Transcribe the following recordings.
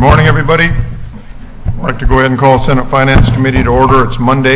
morning, everybody. I'd like to go ahead and call Senate Finance Committee to order. It's Monday,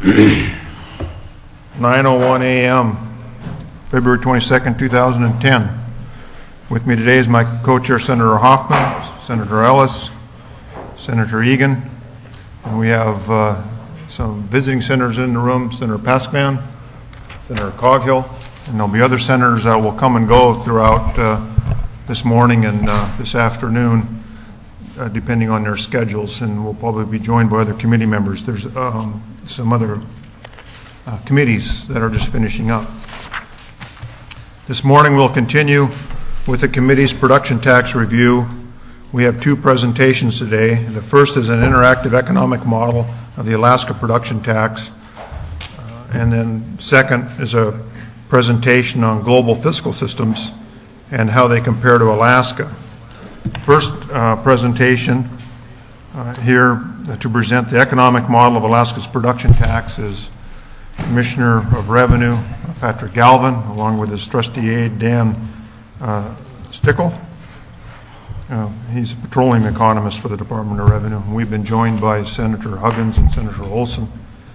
9:01 a.m., February 22nd, 2010. With me today is my co-chair, Senator Hoffman, Senator Ellis, Senator Egan, and we have some visiting senators in the room, Senator Paskman, Senator Coghill, and there'll be other senators that will come and go throughout this morning and this afternoon, depending on their schedules, and we'll probably be joined by other committee members. There's some other committees that are just finishing up. This morning we'll continue with the committee's production tax review. We have two presentations today. The first is an interactive economic model of the Alaska production tax, and then second is a presentation on global fiscal systems and how they compare to Alaska. First presentation here to present the economic model of Alaska's production tax is Commissioner of Revenue Patrick Galvin, along with his trustee aide Dan Stickle. He's a petroleum economist for the Department of Revenue. We've been joined by Senator Huggins and Senator Olson.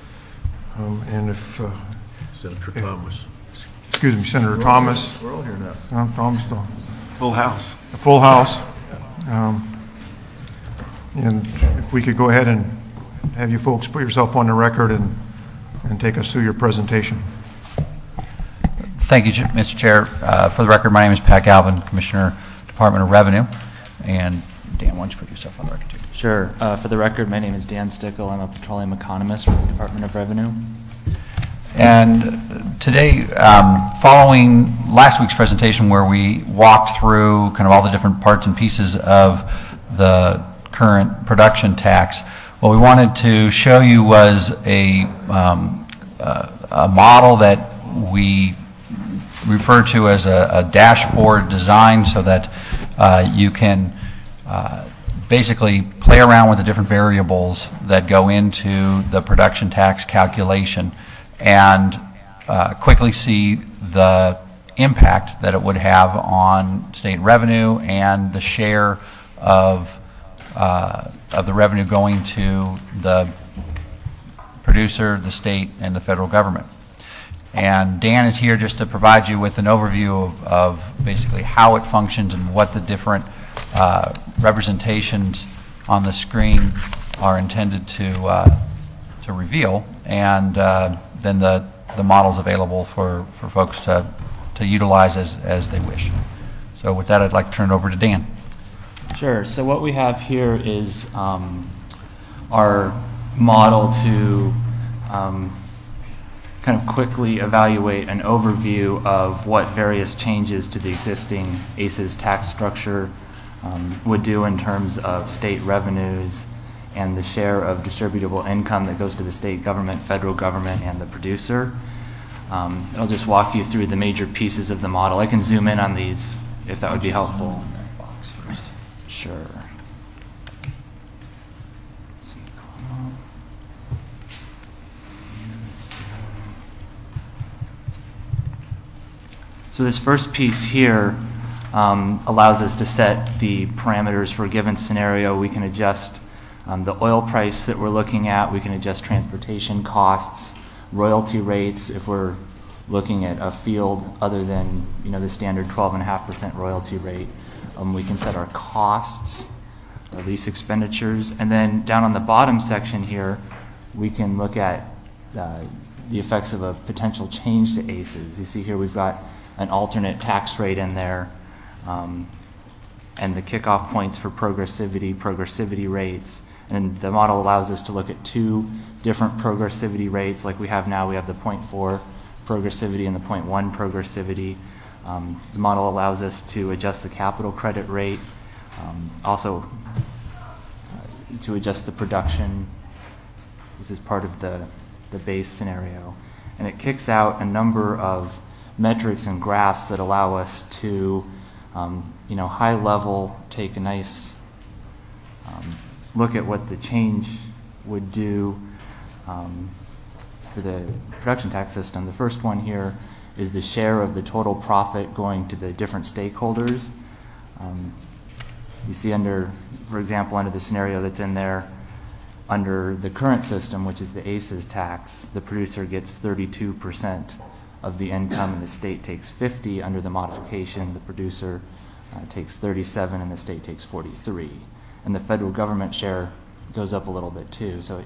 Senator Thomas. Excuse me, Senator Thomas. We're all here now. Thomas, Full house. a full house. And if we could go ahead and have you folks put yourself on the record and take us through your presentation. Thank you, Mr. Chair. For the record, my name is Pat Galvin, Commissioner, Department of Revenue. And Dan, why don't you put yourself on the record too? Sure. For the record, my name is Dan Stickle. I'm a petroleum economist for the Department of Revenue. And today, following last week's presentation where we walked through kind of all the different parts and pieces of the current production tax, what we wanted to show you was a model that we refer to as a dashboard design, so that you can basically play around with the different variables that go into the production tax calculation and quickly see the impact that it would have on state revenue and the share of the revenue going to the producer, the state, and the federal government. And Dan is here just to provide you with an overview of basically how it functions and what the different representations on the screen are intended to reveal, and then the model's available for folks to utilize as they wish. So with that, I'd like to turn it over to Dan. Sure. So what we have here is our model to kind of quickly evaluate an overview of what various changes to the existing ACES tax structure would do in terms of state revenues and the share of distributable income that goes to the state government, federal government, and the producer. I'll just walk you through the major pieces of the model. I can zoom in on these if that would be helpful. Sure. So this first piece here allows us to set the parameters for a given scenario. We can adjust the oil price that we're looking at. We can adjust transportation costs, royalty rates if we're looking at a field other than the standard 12.5% royalty rate. We can set our costs, our lease expenditures, and then down on the bottom section here, we can look at the effects of a potential change to ACES. You see here we've got an alternate tax rate in there, and the kickoff points for progressivity rates. And the model allows us to look at two different progressivity rates like we have now. We have the 0.4 progressivity and the 0.1 progressivity. The model allows us to adjust the capital credit rate, also to adjust the production. This is part of the base scenario. And it kicks out a number of metrics and graphs that allow us to, high level, take a nice look at what the change would do for the production tax system. The first one here is the share of the total profit going to the different stakeholders. You see under, for example, under the scenario that's in there, under the current system, which is the ACES tax, the producer gets 32% of the income and the state takes 50. Under the modification, the producer takes 37 and the state takes 43. And the federal government share goes up a little bit too. So,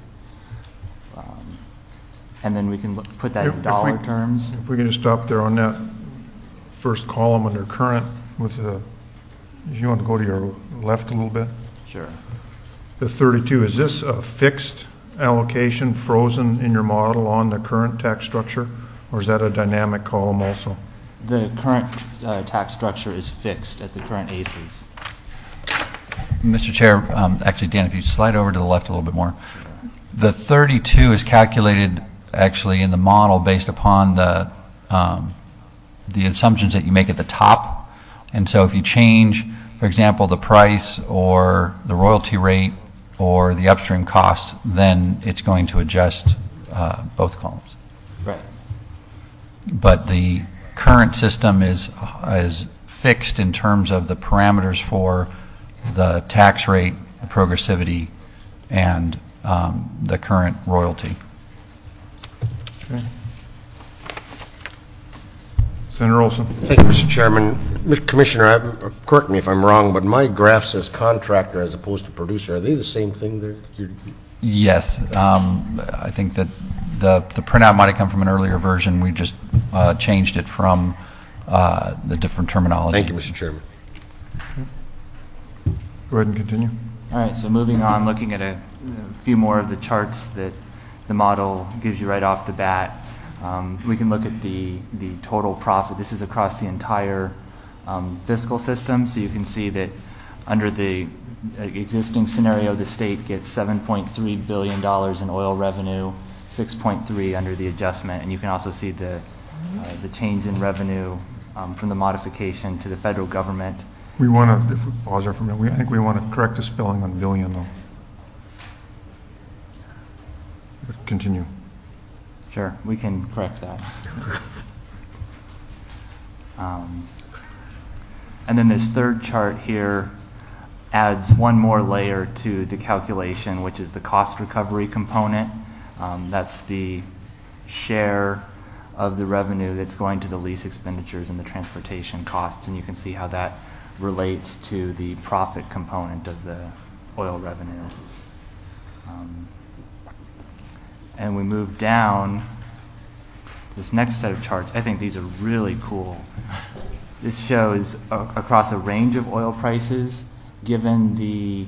and then we can put that in dollar terms. If we could just stop there on that first column under current with the, if you want to go to your left a little bit. Sure. The 32, is this a fixed allocation frozen in your model on the current tax structure, or is that a dynamic column also? The current tax structure is fixed at the current ACES. Mr. Chair, actually, Dan, if you slide over to the left a little bit more. The 32 is calculated actually in the model based upon the assumptions that you make at the top. And so if you change, for example, the price or the royalty rate or the upstream cost, then it's going to adjust both columns. Right. But the current system is fixed in terms of the parameters for the tax rate, the progressivity, and the current royalty. Okay. Senator Olson. Thank you, Mr. Chairman. Mr. Commissioner, correct me if I'm wrong, but my graph says contractor as opposed to producer. Are they the same thing there? Yes. I think that the printout might have come from an earlier version. We just changed it from the different terminology. Thank you, Mr. Chairman. Go ahead and continue. All right, so moving on, looking at a few more of the charts that the model gives you right off the bat. We can look at the total profit. This is across the entire fiscal system, so you can see that under the existing scenario, the state gets $7.3 billion in oil revenue, 6.3 under the adjustment, and you can also see the change in revenue from the modification to the federal government. We want to, if we pause there for a minute, I think we want to correct the spelling on billion, though. Continue. Sure, we can correct that. And then this third chart here adds one more layer to the calculation, which is the cost recovery component. That's the share of the revenue that's going to the lease expenditures and the transportation costs, and you can see how that relates to the profit component of the oil revenue. And we move down this next set of charts. I think these are really cool. This shows across a range of oil prices, given the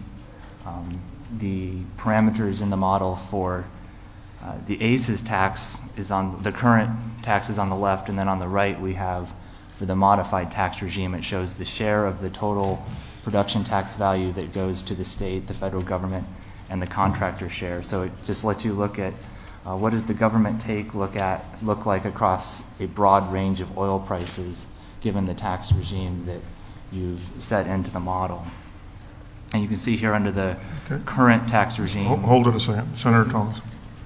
parameters in the model for the ACES tax is on the current tax is on the left, and then on the right we have for the modified tax regime. It shows the share of the total production tax value that goes to the state, the federal government, and the contractor share. So it just lets you look at what does the government look like across a broad range of oil prices, given the tax regime that you've set into the model. And you can see here under the current tax regime. Hold it a second. Senator Thomas.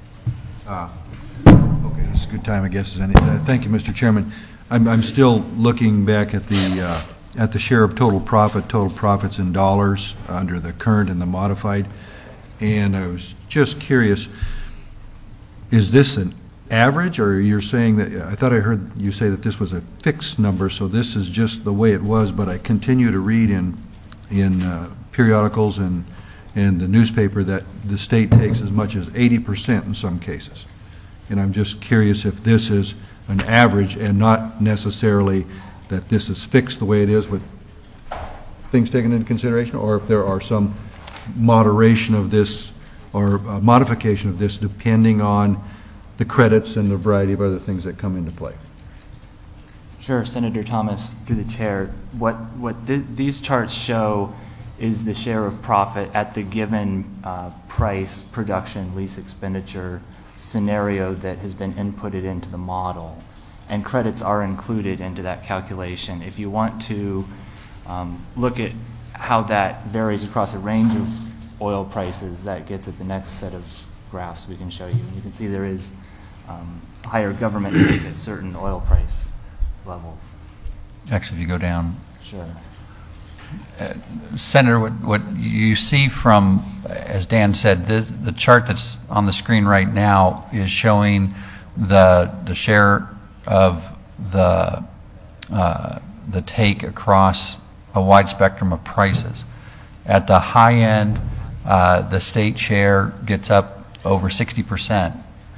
Okay, this is a good time, I guess. Thank you, Mr. Chairman. I'm still looking back at the share of total profits in dollars under the current and the modified, and I was just curious, is this an average, or you're saying that, I thought I heard you say that this was a fixed number, so this is just the way it was, but I continue to read in periodicals and the newspaper that the state takes as much as 80% in some cases. And I'm just curious if this is an average and not necessarily that this is fixed the way it is with things taken into consideration, or if there are some moderation of this or modification of this depending on the credits and the variety of other things that come into play. Sure, Senator Thomas, through the chair. What these charts show is the share of profit at the given price, production, lease expenditure scenario that has been inputted into the model. And credits are included into that calculation. If you want to look at how that varies across a range of oil prices, that gets at the next set of graphs we can show you. And you can see there is higher government take at certain oil price levels. Actually, if you go down. Sure. Senator, what you see from, as Dan said, the chart that's on the screen right now is showing the share of the take across a wide spectrum of prices. At the high end, the state share gets up over 60%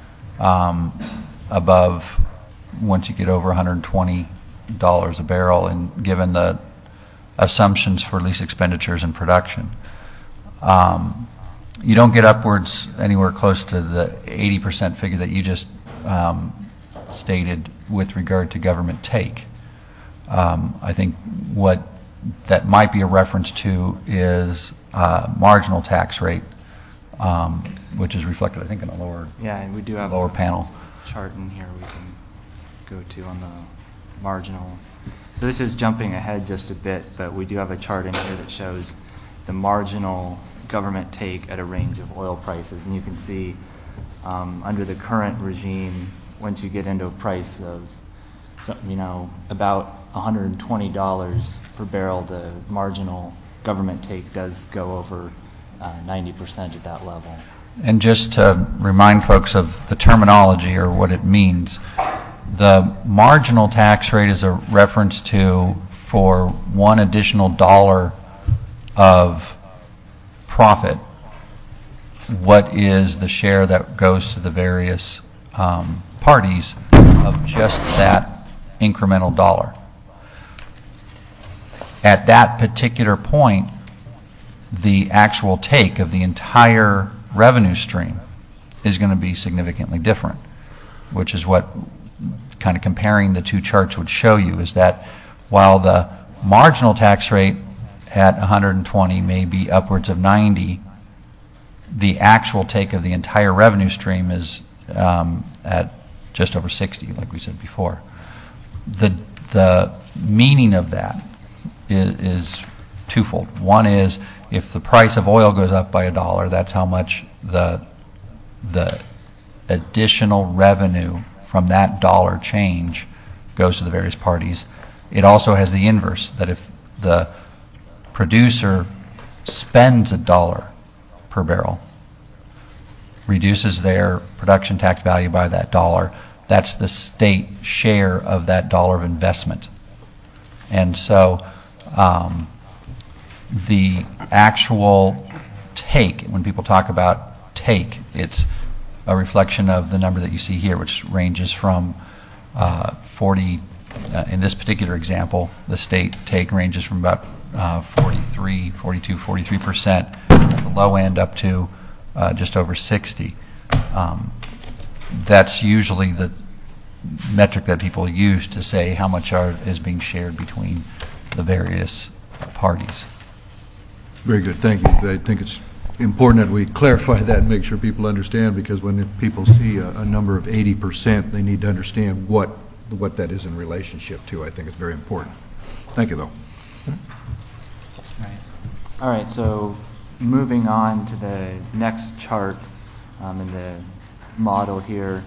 above once you get over $120 a barrel, and given the assumptions for lease expenditures and production. You don't get upwards anywhere close to the 80% figure that you just stated with regard to government take. I think what that might be a reference to is marginal tax rate, which is reflected, I think, in a lower, Yeah, and we do have lower a panel. chart in here we can go to on the marginal. So this is jumping ahead just a bit, but we do have a chart in here that shows the marginal government take at a range of oil prices. And you can see under the current regime, once you get into a price of, about $120 per barrel, the marginal government take does go over 90% at that level. And just to remind folks of the terminology or what it means, the marginal tax rate is a reference to, for one additional dollar of profit, what is the share that goes to the various parties of just that incremental dollar. At that particular point, the actual take of the entire revenue stream is going to be significantly different, which is what kind of comparing the two charts would show you, is that while the marginal tax rate at 120 may be upwards of 90, the actual take of the entire revenue stream is at just over 60, like we said before. The meaning of that is twofold. One is, if the price of oil goes up by $1, that's how much the additional revenue from that dollar change goes to the various parties. It also has the inverse, that if the producer spends $1 per barrel, reduces their production tax value by that dollar, that's the state share of that dollar of investment. And so the actual take, when people talk about take, it's a reflection of the number that you see here, which ranges from 40, in this particular example, the state take ranges from about 43%, at the low end up to just over 60. That's usually the metric that people use to say how much is being shared between the various parties. Very good, thank you. I think it's important that we clarify that and make sure people understand, because when people see a number of 80%, they need to understand what that is in relationship to. I think it's very important. Thank you, though. All right, so moving on to the next chart in the model here,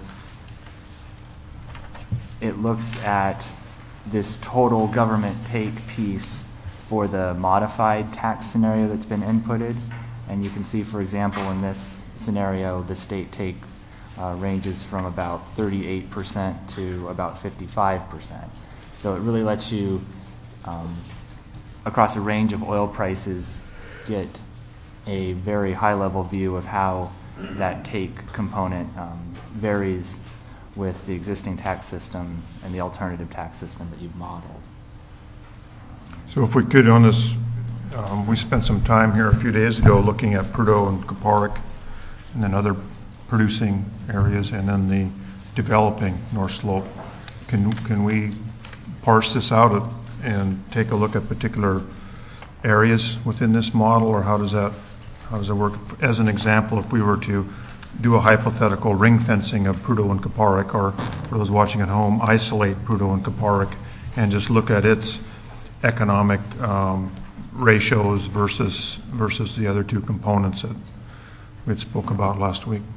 it looks at this total government take piece for the modified tax scenario that's been inputted. And you can see, for example, in this scenario, the state take ranges from about 38% to about 55%. So it really lets you, across a range of oil prices, get a very high-level view of how that take component varies with the existing tax system and the alternative tax system that you've modeled. So if we could, on this, we spent some time here a few days ago looking at Prudhoe and Kuparuk, and then other producing areas, and then the developing North Slope. Can we parse this out and take a look at particular areas within this model, or how does that work? As an example, if we were to do a hypothetical ring fencing of Prudhoe and Kuparuk, or for those watching at home, isolate Prudhoe and Kuparuk and just look at its economic ratios versus the other two components that we had spoke about last week.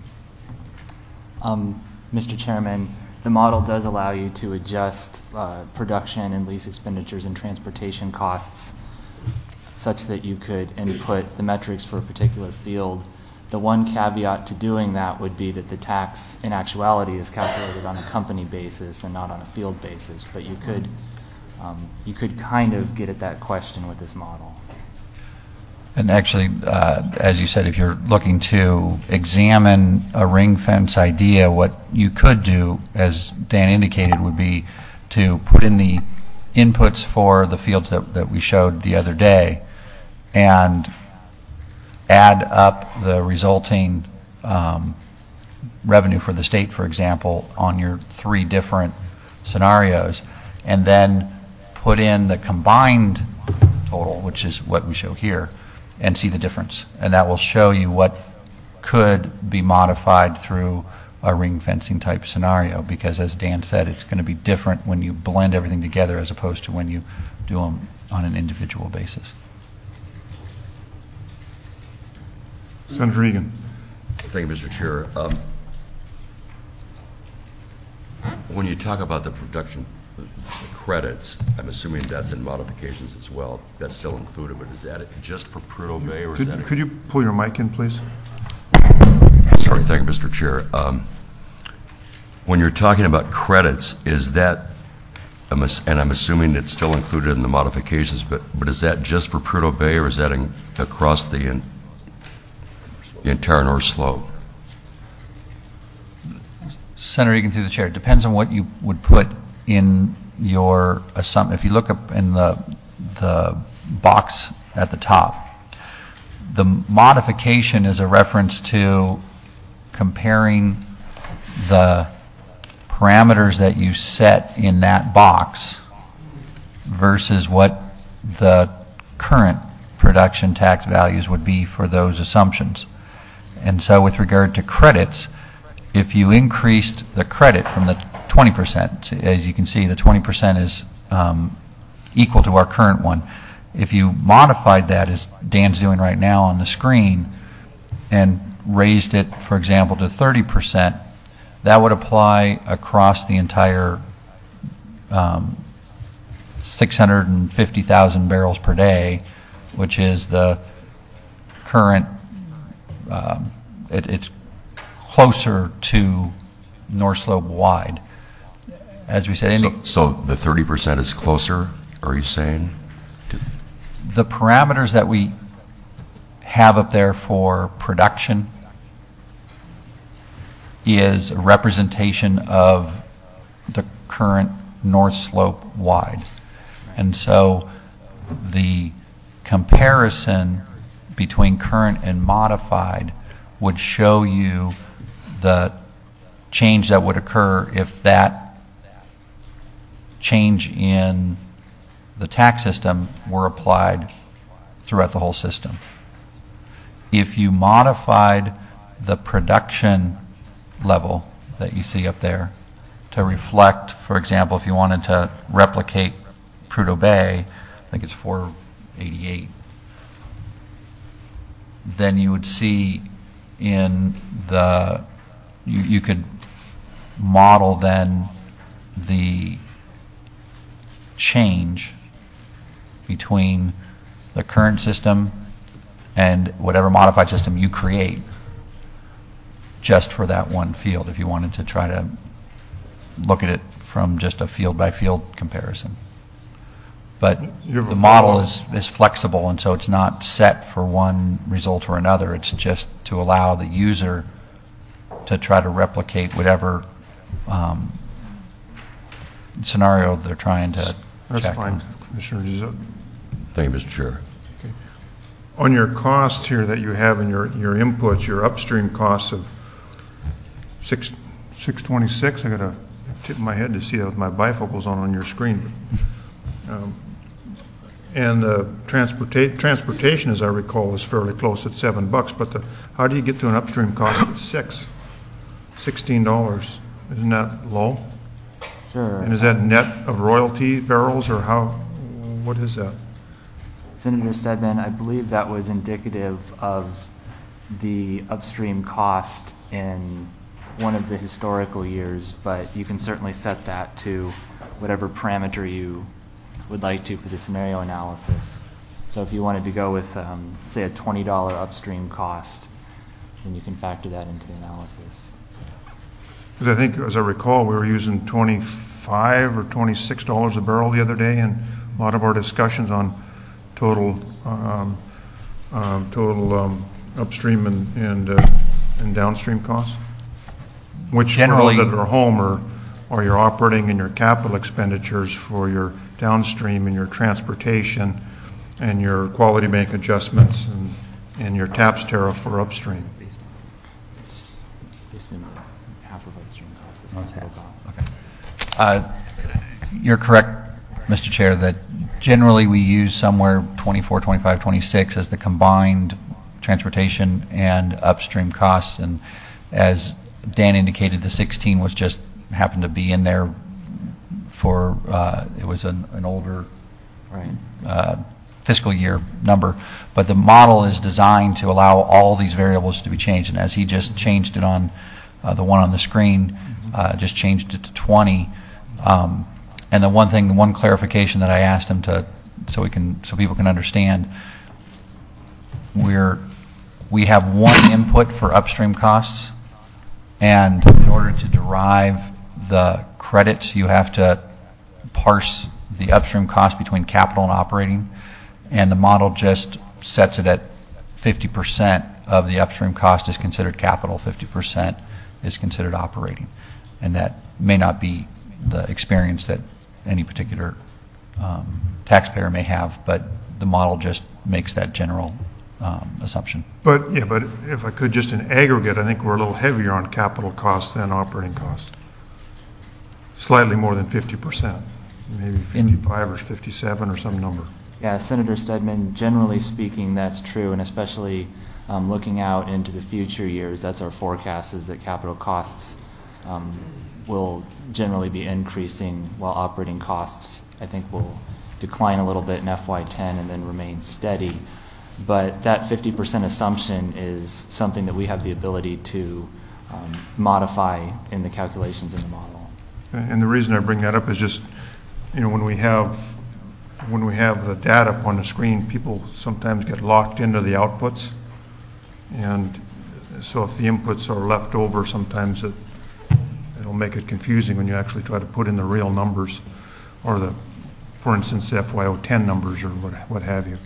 Mr. Chairman, the model does allow you to adjust production and lease expenditures and transportation costs such that you could input the metrics for a particular field. The one caveat to doing that would be that the tax, in actuality, is calculated on a company basis and not on a field basis. But you could kind of get at that question with this model. And actually, as you said, if you're looking to examine a ring fence idea, what you could do, as Dan indicated, would be to put in the inputs for the fields that we showed the other day and add up the resulting revenue for the state, for example, on your 3 different scenarios, and then put in the combined total, which is what we show here, and see the difference. And that will show you what could be modified through a ring fencing type scenario, because as Dan said, it's going to be different when you blend everything together as opposed to when you do them on an individual basis. Senator Egan. Thank you, Mr. Chair. When you talk about the production credits, I'm assuming that's in modifications as well. That's still included, but is that just for Prudhoe Bay, or is that? Could you pull your mic in, please? Sorry, thank you, Mr. Chair. When you're talking about credits, is that, and I'm assuming it's still included in the modifications, but is that just for Prudhoe Bay, or is that across the entire North Slope? Senator Egan, through the chair, it depends on what you would put in your assumption. If you look up in the box at the top, the modification is a reference to comparing the parameters that you set in that box versus what the current production tax values would be for those assumptions. And so with regard to credits, if you increased the credit from the 20%, as you can see, the 20% is equal to our current one. If you modified that, as Dan's doing right now on the screen, and raised it, for example, to 30%, that would apply across the entire 650,000 barrels per day, which is the current, it's closer to North Slope wide. As we said, so the 30% is closer, are you saying? The parameters that we have up there for production is a representation of the current North Slope wide. And so the comparison between current and modified would show you the change that would occur if that change in the tax system were applied throughout the whole system. If you modified the production level that you see up there to reflect, for example, if you wanted to replicate Prudhoe Bay, I think it's 488, then you would see in the, you could model then the change between the current system and whatever modified system you create just for that one field, if you wanted to try to look at it from just a field by field comparison. But the model is flexible, and so it's not set for one result or another. It's just to allow the user to try to replicate whatever scenario they're trying to That's check fine, on. Commissioner. Thank you, Mr. Chair. Okay. On your costs here that you have in your inputs, your upstream costs of 626, I got to tip my head to see that with my bifocals on your screen. And transportation, as I recall, is fairly close at $7. But how do you get to an upstream cost of $16? Isn't that low? Sure. And is that net of royalty barrels, or how? What is that? Senator Stedman, I believe that was indicative of the upstream cost in one of the historical years, but you can certainly set that to whatever parameter you would like to for the scenario analysis. So if you wanted to go with, say, a $20 upstream cost, then you can factor that into the analysis. Because I think, as I recall, we were using $25 or $26 a barrel the other day in a lot of our discussions on total upstream and downstream costs, which Generally- for those that are home are your operating and your capital expenditures for your downstream and your transportation and your quality bank adjustments and your TAPS tariff for upstream. It's basically half of upstream costs is capital costs. You're correct, Mr. Chair, that generally we use somewhere 24, 25, 26 as the combined transportation and upstream costs. And as Dan indicated, the 16 was just happened to be in there for, it was an older Right. fiscal year number. But the model is designed to allow all these variables to be changed. And as he just changed it on the one on the screen, just changed it to 20. And the one clarification that I asked him to, so people can understand, we have one input for upstream costs, and in order to derive the credits, you have to parse the upstream cost between capital and operating, and the model just sets it at 50% of the upstream cost is considered capital, 50% is considered operating. And that may not be the experience that any particular taxpayer may have, but the model just makes that general assumption. But if I could, just in aggregate, I think we're a little heavier on capital costs than operating costs. Slightly more than 50%, maybe 55 or 57 or some number. Yeah, Senator Stedman, generally speaking, that's true, and especially looking out into the future years, that's our forecast, is that capital costs will generally be increasing while operating costs, I think, will decline a little bit in FY10 and then remain steady. But that 50% assumption is something that we have the ability to modify in the calculations in the model. And the reason I bring that up is just, when we have the data up on the screen, people sometimes get locked into the outputs. And so if the inputs are left over, sometimes it'll make it confusing when you actually try to put in the real numbers or for instance, the FY10 numbers or what have you.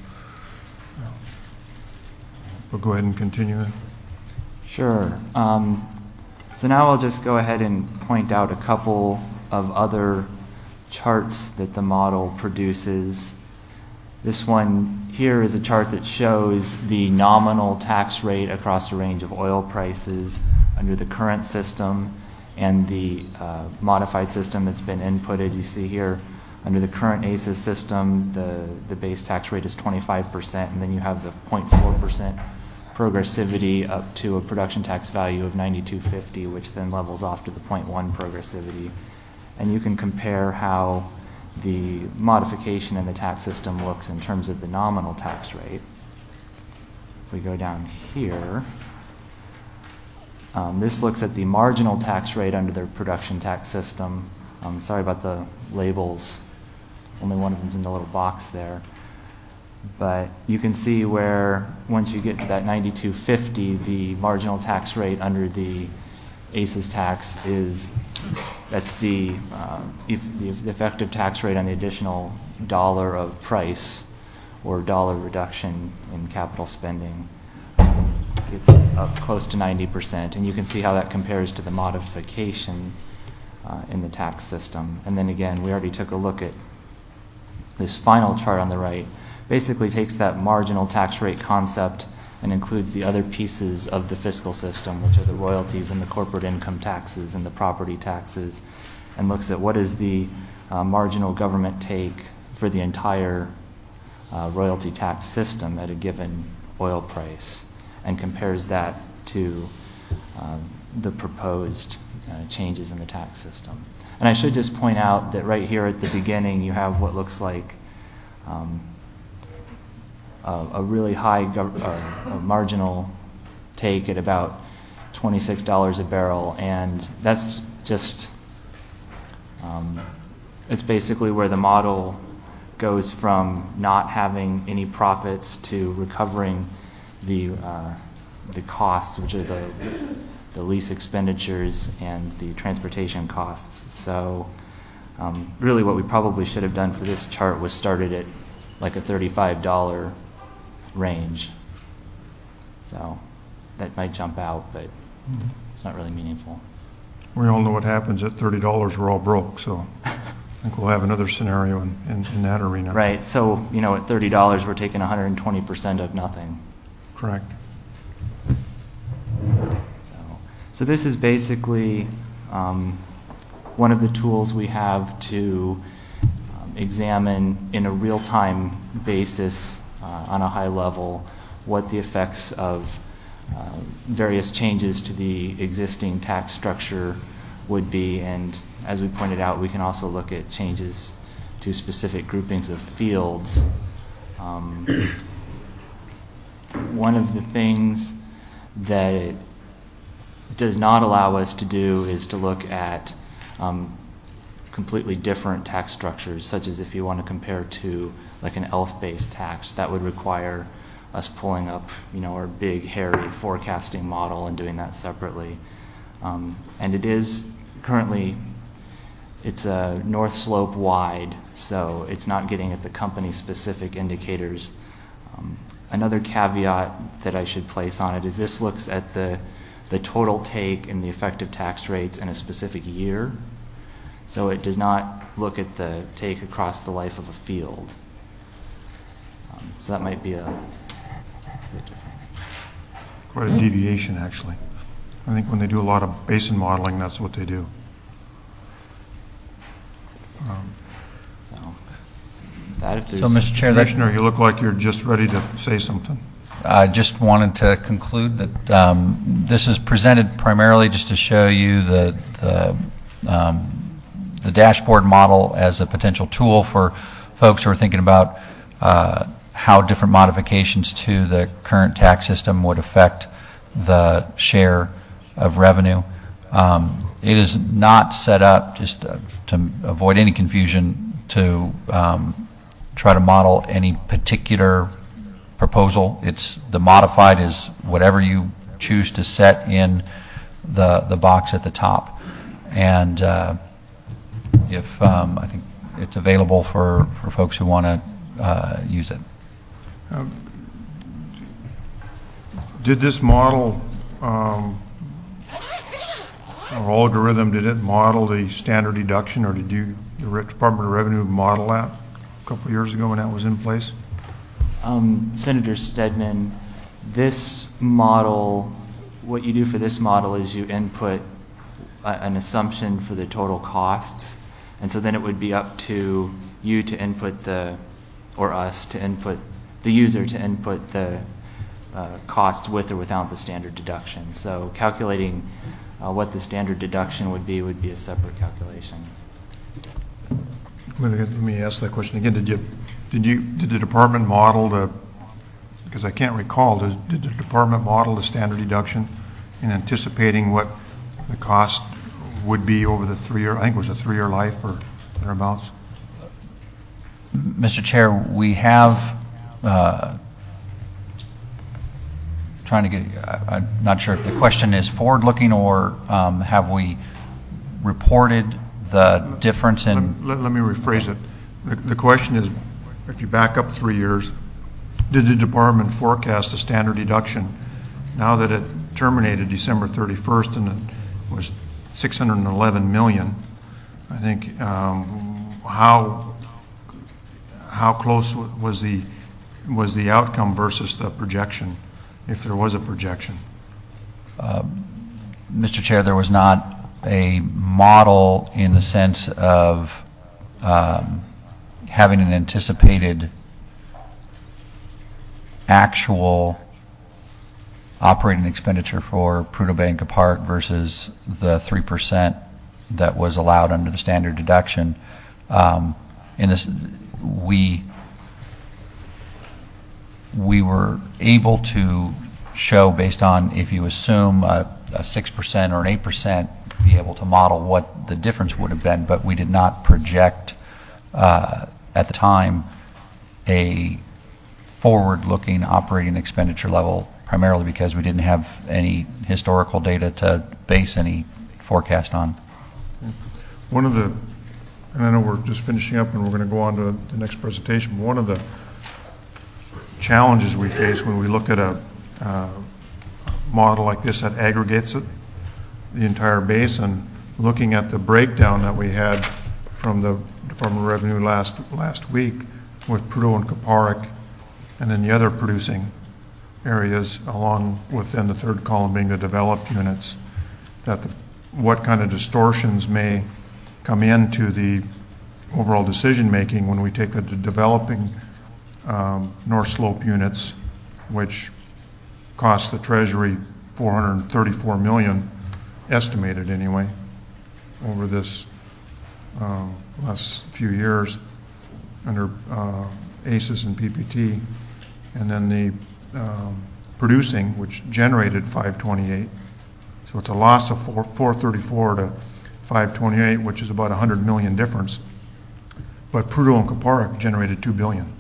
We'll go ahead and continue then. Sure. So now I'll just go ahead and point out a couple of other charts that the model produces. This one here is a chart that shows the nominal tax rate across a range of oil prices under the current system and the modified system that's been inputted. You see here under the current ACES system, the base tax rate is 25%, and then you have the 0.4% progressivity up to a production tax value of $92.50, which then levels off to the 0.1 progressivity. And you can compare how the modification in the tax system looks in terms of the nominal tax rate. If we go down here, this looks at the marginal tax rate under the production tax system. Sorry about the labels. Only one of them's in the little box there. But you can see where once you get to that $92.50, the marginal tax rate under the ACES tax that's the effective tax rate on the additional dollar of price or dollar reduction in capital spending. It's up close to 90%, and you can see how that compares to the modification in the tax system. And then again, we already took a look at this final chart on the right. Basically takes that marginal tax rate concept and includes the other pieces of the fiscal system, which are the royalties and the corporate income taxes and the property taxes, and looks at what is the marginal government take for the entire royalty tax system at a given oil price, and compares that to the proposed changes in the tax system. And I should just point out that right here at the beginning you have what looks like a really high marginal take at about $26 a barrel, and that's just it's basically where the model goes from not having any profits to recovering the costs, which are the lease expenditures and the transportation costs. So really what we probably should have done for this chart was started at like a $35 range. So that might jump out, but it's not really meaningful. We all know what happens at $30, we're all broke, so I think we'll have another scenario in that arena. Right, so, at $30, we're taking 120% of nothing. Correct. So this is basically one of the tools we have to examine in a real-time basis on a high level what the effects of various changes to the existing tax structure would be, and as we pointed out, we can also look at changes to specific groupings of fields. One of the things that it does not allow us to do is to look at completely different tax structures, such as if you want to compare to like an ELF-based tax. That would require us pulling up, our big, hairy forecasting model and doing that separately. And it is currently, it's a north slope wide, so it's not getting at the company-specific indicators. Another caveat that I should place on it is this looks at the total take and the effective tax rates in a specific year. So it does not look at the take across the life of a field. So that might be a bit different. Quite a deviation, actually. I think when they do a lot of basin modeling, that's what they do. So that if there's... So, Mr. Chair, Commissioner, you look like you're just ready to say something. I just wanted to conclude that this is presented primarily just to show you the dashboard model as a potential tool for folks who are thinking about how different modifications to the current tax system would affect the share of revenue. It is not set up, just to avoid any confusion, to try to model any particular proposal. It's the modified is whatever you choose to set in the box at the top, and if I think it's available for folks who want to use it. Did this model or algorithm, did it model the standard deduction, or did the Department of Revenue model that a couple of years ago when that was in place? Senator Stedman, this model, what you do for this model is you input an assumption for the total costs, and so then it would be up to you to input or us to input, the user to input the cost with or without the standard deduction. So calculating what the standard deduction would be a separate calculation. Let me ask that question again. Did the department model because I can't recall, did the department model the standard deduction in anticipating what the cost would be over the 3-year, I think it was a 3-year life or thereabouts? Mr. Chair, we have, trying to get, I'm not sure if the question is forward-looking or have we reported the difference in... Let me rephrase it. The question is, if you back up 3 years, did the department forecast the standard deduction now that it terminated December 31st and it was $611 million? I think how close was the outcome versus the projection, if there was a projection? Mr. Chair, there was not a model in the sense of having an anticipated actual operating expenditure for Prudhoe Bay and Capart versus the 3% that was allowed under the standard deduction. In this, we were able to show, based on if you assume a 6% or an 8%, be able to model what the difference would have been, but we did not project at the time, a forward-looking operating expenditure level, primarily because we didn't have any historical data to base any forecast on. One of the, and I know we're just finishing up and we're going to go on to the next presentation, but one of the challenges we face when we look at a model like this that aggregates it, the entire basin, looking at the breakdown that we had from the Department of Revenue last week with Prudhoe and Kuparuk, and then the other producing areas along within the third column being the developed units, that what kind of distortions may come into the overall decision making when we take the developing North Slope units, which cost the Treasury $434 million, estimated anyway, over this last few years under ACES and PPT, and then the producing, which generated 528. So it's a loss of 434 to 528, which is about 100 million difference. But Prudhoe and Kuparuk generated $2 billion.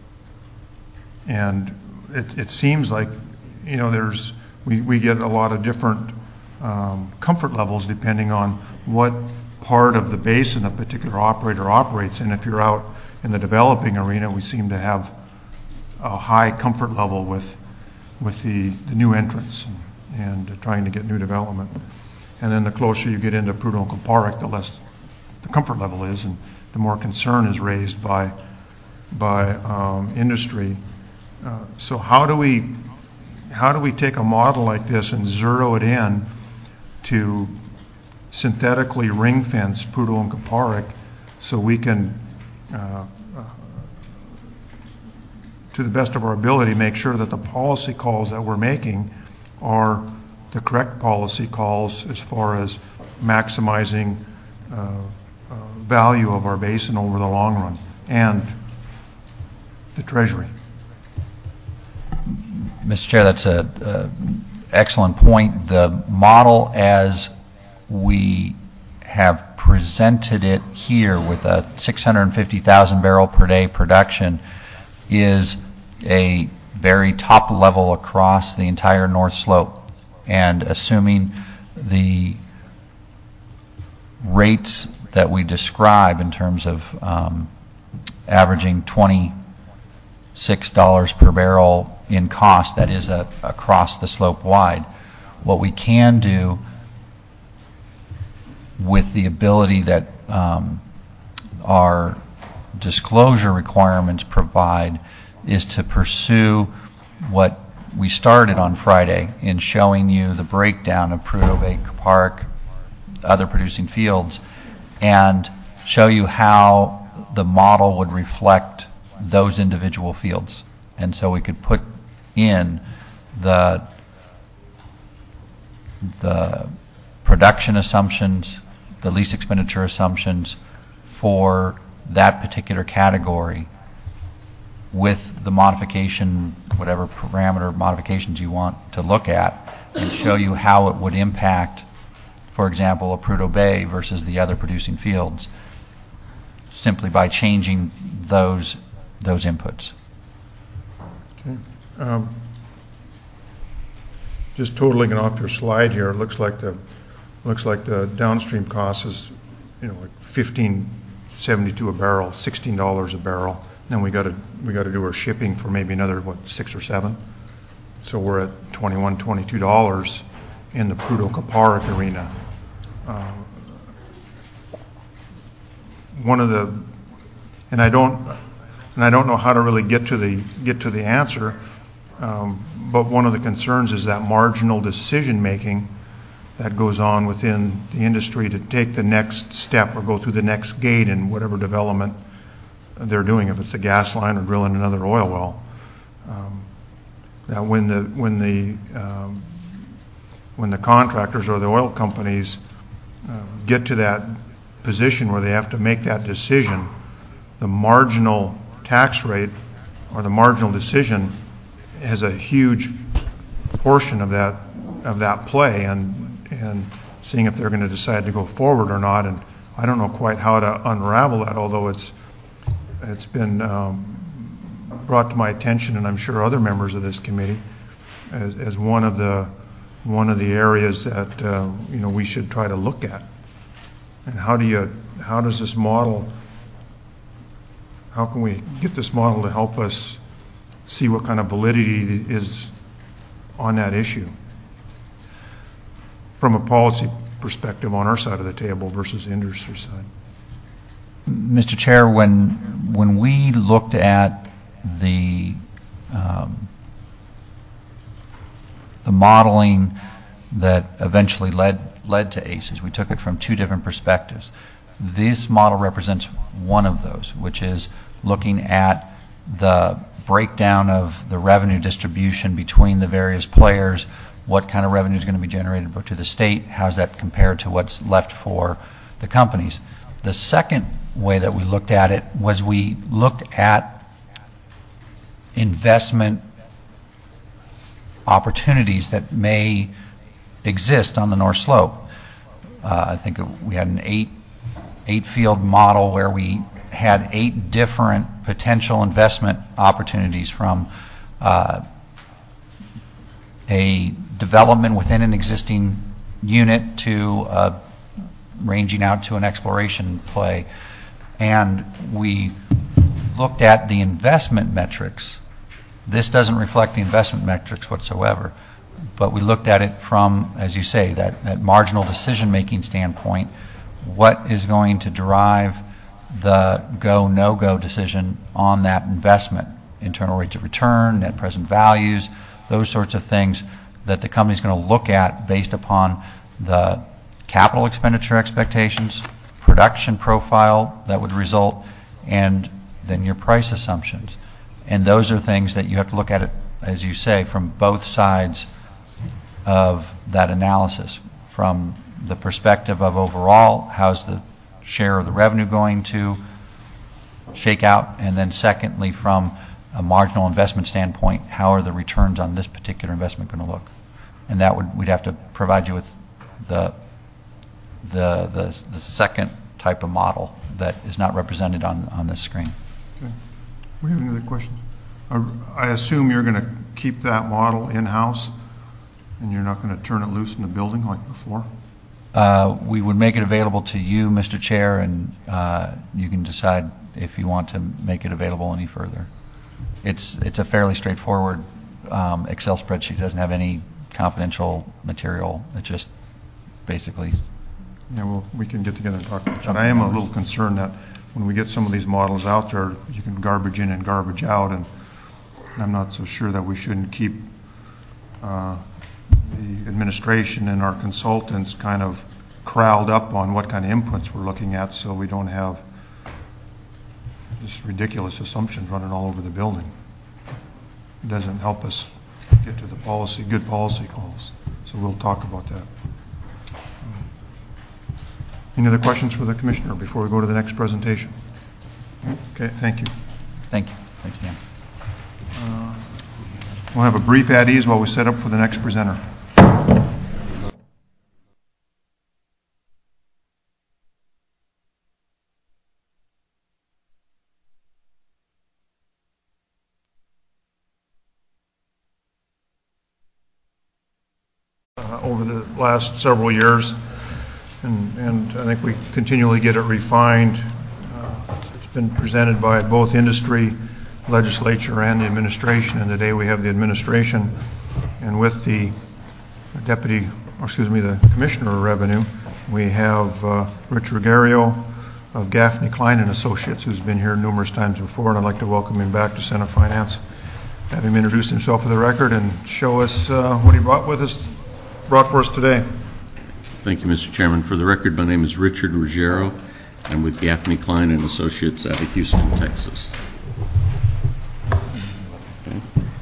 And it seems like, you know, we get a lot of different comfort levels depending on what part of the basin a particular operator operates in. If you're out in the developing arena, we seem to have a high comfort level with the new entrants and trying to get new development. And then the closer you get into Prudhoe and Kuparuk, the less the comfort level is, and the more concern is raised by industry. So how do we take a model like this and zero it in to synthetically ring fence Prudhoe and Kuparuk so we can, to the best of our ability, make sure that the policy calls that we're making are the correct policy calls as far as maximizing value of our basin over the long run and the Treasury. Mr. Chair, that's an excellent point. The model as we have presented it here with a 650,000 barrel per day production is a very top level across the entire North Slope. And assuming the rates that we describe in terms of averaging $26 per barrel in cost, that is across the slope wide, what we can do with the ability that our disclosure requirements provide is to pursue what we started on Friday in showing you the breakdown of Prudhoe Bay, Kuparuk, other producing fields, and show you how the model would reflect those individual fields. And so we could put in the production assumptions, the lease expenditure assumptions for that particular category with the modification, whatever parameter modifications you want to look at, and show you how it would impact, for example, a Prudhoe Bay versus the other producing fields, simply by changing those inputs. Okay. Just totaling it off your slide here, it looks like the downstream cost is, you know, like $15.72 a barrel, $16 a barrel. Then we got to do our shipping for maybe another, what, $6 or $7. So we're at $21, $22 in the Prudhoe Kuparuk arena. One of the, and I don't know how to really get to the answer. But one of the concerns is that marginal decision making that goes on within the industry to take the next step or go through the next gate in whatever development they're doing, if it's a gas line or drilling another oil well. That when the contractors or the oil companies get to that position where they have to make that decision, the marginal tax rate or the marginal decision has a huge portion of that play, and seeing if they're going to decide to go forward or not. And I don't know quite how to unravel that, although it's it's been brought to my attention, and I'm sure other members of this committee, as one of the areas that we should try to look at. And how does this model? How can we get this model to help us see what kind of validity is on that issue from a policy perspective on our side of the table versus the industry side? Mr. Chair, when we looked at the modeling that eventually led to ACES, we took it from two different perspectives. This model represents one of those, which is looking at the breakdown of the revenue distribution between the various players, what kind of revenue is going to be generated to the state, how's that compared to what's left for the companies. The second way that we looked at it was we looked at investment opportunities that may exist on the North Slope. I think we had an eight field model where we had 8 different potential investment opportunities, from a development within an existing unit to ranging out to an exploration play. And we looked at the investment metrics. This doesn't reflect the investment metrics whatsoever, but we looked at it from, as you say, that marginal decision-making standpoint. What is going to drive the go, no-go decision on that investment? Internal rates of return, net present values, those sorts of things that the company's going to look at based upon the capital expenditure expectations, production profile that would result, and then your price assumptions. And those are things that you have to look at it, as you say, from both sides of that analysis. From the perspective of overall, how's the share of the revenue going to shake out? And then secondly, from a marginal investment standpoint, how are the returns on this particular investment going to look? And that we'd have to provide you with the second type of model that is not represented on this screen. Okay. We have any other questions? I assume you're going to keep that model in-house and you're not going to turn it loose in the building like before? We would make it available to you, Mr. Chair, and you can decide if you want to make it available any further. It's a fairly straightforward Excel spreadsheet. It doesn't have any confidential material. It just basically... Yeah, well, we can get together and talk about that. I am a little concerned that when we get some of these models out there, you can garbage in and garbage out, and I'm not so sure that we shouldn't keep the administration and our consultants kind of crowded up on what kind of inputs we're looking at, so we don't have just ridiculous assumptions running all over the building. It doesn't help us get to the good policy calls. So we'll talk about that. Any other questions for the Commissioner before we go to the next presentation? Okay, thank you. Thank you. Thanks, Dan. We'll have a brief at ease while we set up for the next presenter. Over the last several years, and I think we continually get it refined. It's been presented by both industry, legislature, and the administration, and today we have the administration, and with the the Commissioner of Revenue, we have Rich Ruggiero of Gaffney Klein and Associates, who's been here numerous times before, and I'd like to welcome him back to Senate Finance. Have him introduce himself for the record and show us what he brought for us today. Thank you, Mr. Chairman. For the record, my name is Richard Ruggiero. I'm with Gaffney Klein and Associates out of Houston, Texas. Okay.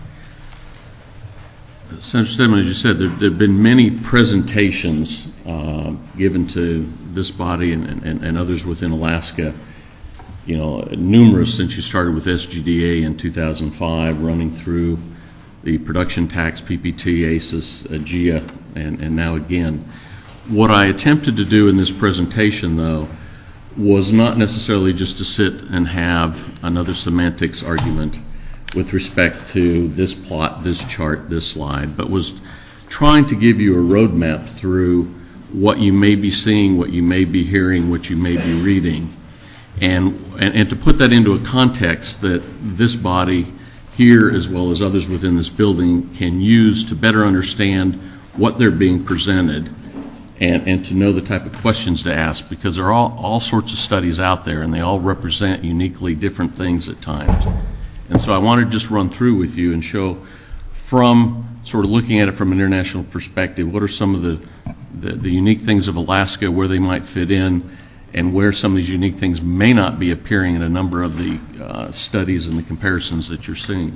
Senator Stedman, as you said, there have been many presentations given to this body and others within Alaska, numerous since you started with SGDA in 2005, running through the production tax, PPT, ACES, GIA, and now again. What I attempted to do in this presentation, though, was not necessarily just to sit and have another semantics argument with respect to this plot, this chart, this slide, but was trying to give you a roadmap through what you may be seeing, what you may be hearing, what you may be reading, and to put that into a context that this body here, as well as others within this building, can use to better understand what they're being presented and to know the type of questions to ask, because there are all sorts of studies out there, and they all represent uniquely different things at times. And so I want to just run through with you and show, from sort of looking at it from an international perspective, what are some of the unique things of Alaska, where they might fit in, and where some of these unique things may not be appearing in a number of the studies and the comparisons that you're seeing.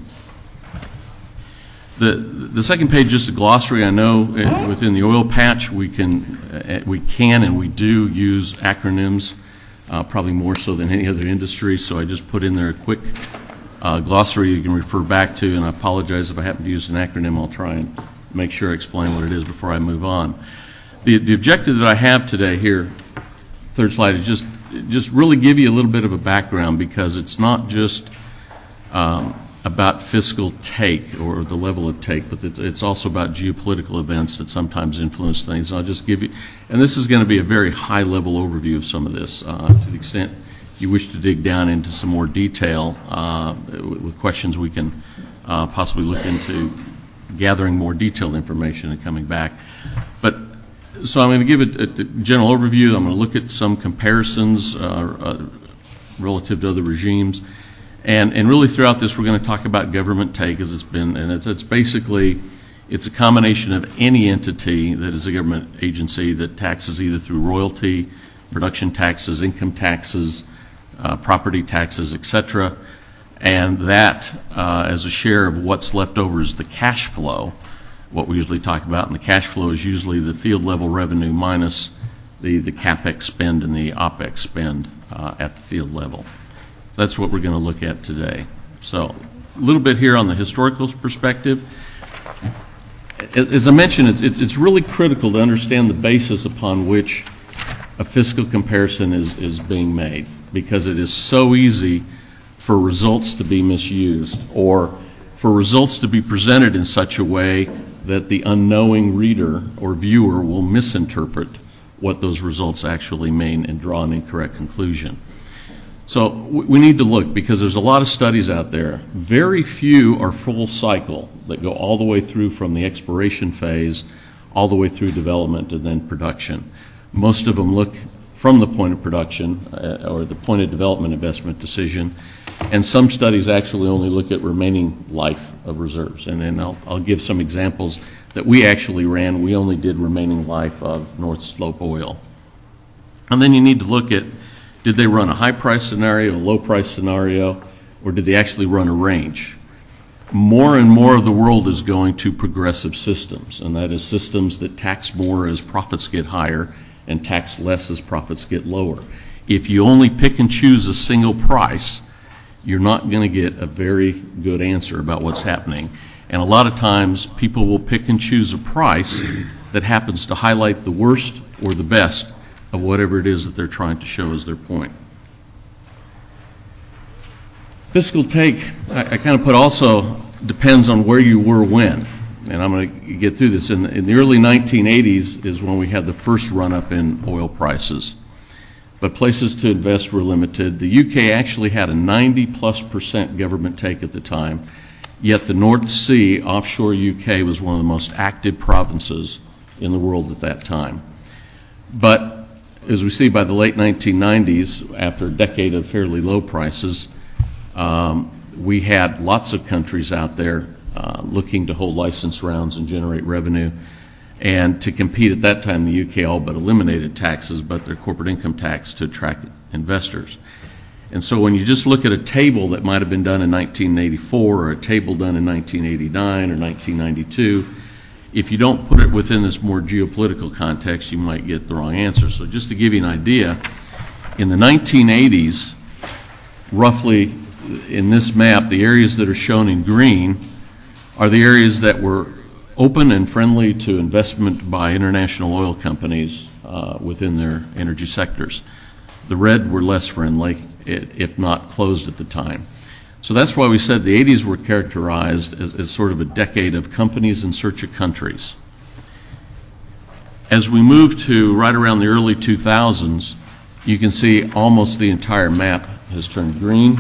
The second page is a glossary. I know within the oil patch we can and we do use acronyms, probably more so than any other industry, so I just put in there a quick glossary you can refer back to, and I apologize if I happen to use an acronym. I'll try and make sure I explain what it is before I move on. The objective that I have today here, third slide, is just really give you a little bit of a background, because it's not just about fiscal take or the level of take, but it's also about geopolitical events that sometimes influence things. And I'll just give you, and this is going to be a very high-level overview of some of this. To the extent you wish to dig down into some more detail with questions, we can possibly look into gathering more detailed information and coming back. But so I'm going to give it a general overview. I'm going to look at some comparisons relative to other regimes. And really throughout this, we're going to talk about government take, as it's been, and it's basically, it's a combination of any entity that is a government agency that taxes either through royalty, production taxes, income taxes, property taxes, etc., and that as a share of what's left over is the cash flow, what we usually talk about, and the cash flow is usually the field level revenue minus the CapEx spend and the OpEx spend at the field level. That's what we're going to look at today. So a little bit here on the historical perspective. As I mentioned, it's really critical to understand the basis upon which a fiscal comparison is being made, because it is so easy for results to be misused or for results to be presented in such a way that the unknowing reader or viewer will misinterpret what those results actually mean and draw an incorrect conclusion. So we need to look, because there's a lot of studies out there. Very few are full cycle that go all the way through from the exploration phase all the way through development and then production. Most of them look from the point of production or the point of development investment decision, and some studies actually only look at remaining life of reserves. And then I'll give some examples that we actually ran. We only did remaining life of North Slope oil. And then you need to look at, did they run a high price scenario, a low price scenario, or did they actually run a range? More and more of the world is going to progressive systems, and that is systems that tax more as profits get higher and tax less as profits get lower. If you only pick and choose a single price, you're not going to get a very good answer about what's happening. And a lot of times people will pick and choose a price that happens to highlight the worst or the best of whatever it is that they're trying to show as their point. Fiscal take, I kind of put also depends on where you were when. And I'm going to get through this. In the early 1980s is when we had the first run-up in oil prices. But places to invest were limited. The UK actually had a 90+% government take at the time, yet the North Sea offshore UK was one of the most active provinces in the world at that time. But as we see by the late 1990s, after a decade of fairly low prices, we had lots of countries out there looking to hold license rounds and generate revenue. And to compete at that time, the UK all but eliminated taxes, but their corporate income tax to attract investors. And so when you just look at a table that might have been done in 1984 or a table done in 1989 or 1992, if you don't put it within this more geopolitical context, you might get the wrong answer. So just to give you an idea, in the 1980s, roughly in this map, the areas that are shown in green are the areas that were open and friendly to investment by international oil companies within their energy sectors. The red were less friendly, if not closed at the time. So that's why we said the 80s were characterized as sort of a decade of companies in search of countries. As we move to right around the early 2000s, you can see almost the entire map has turned green,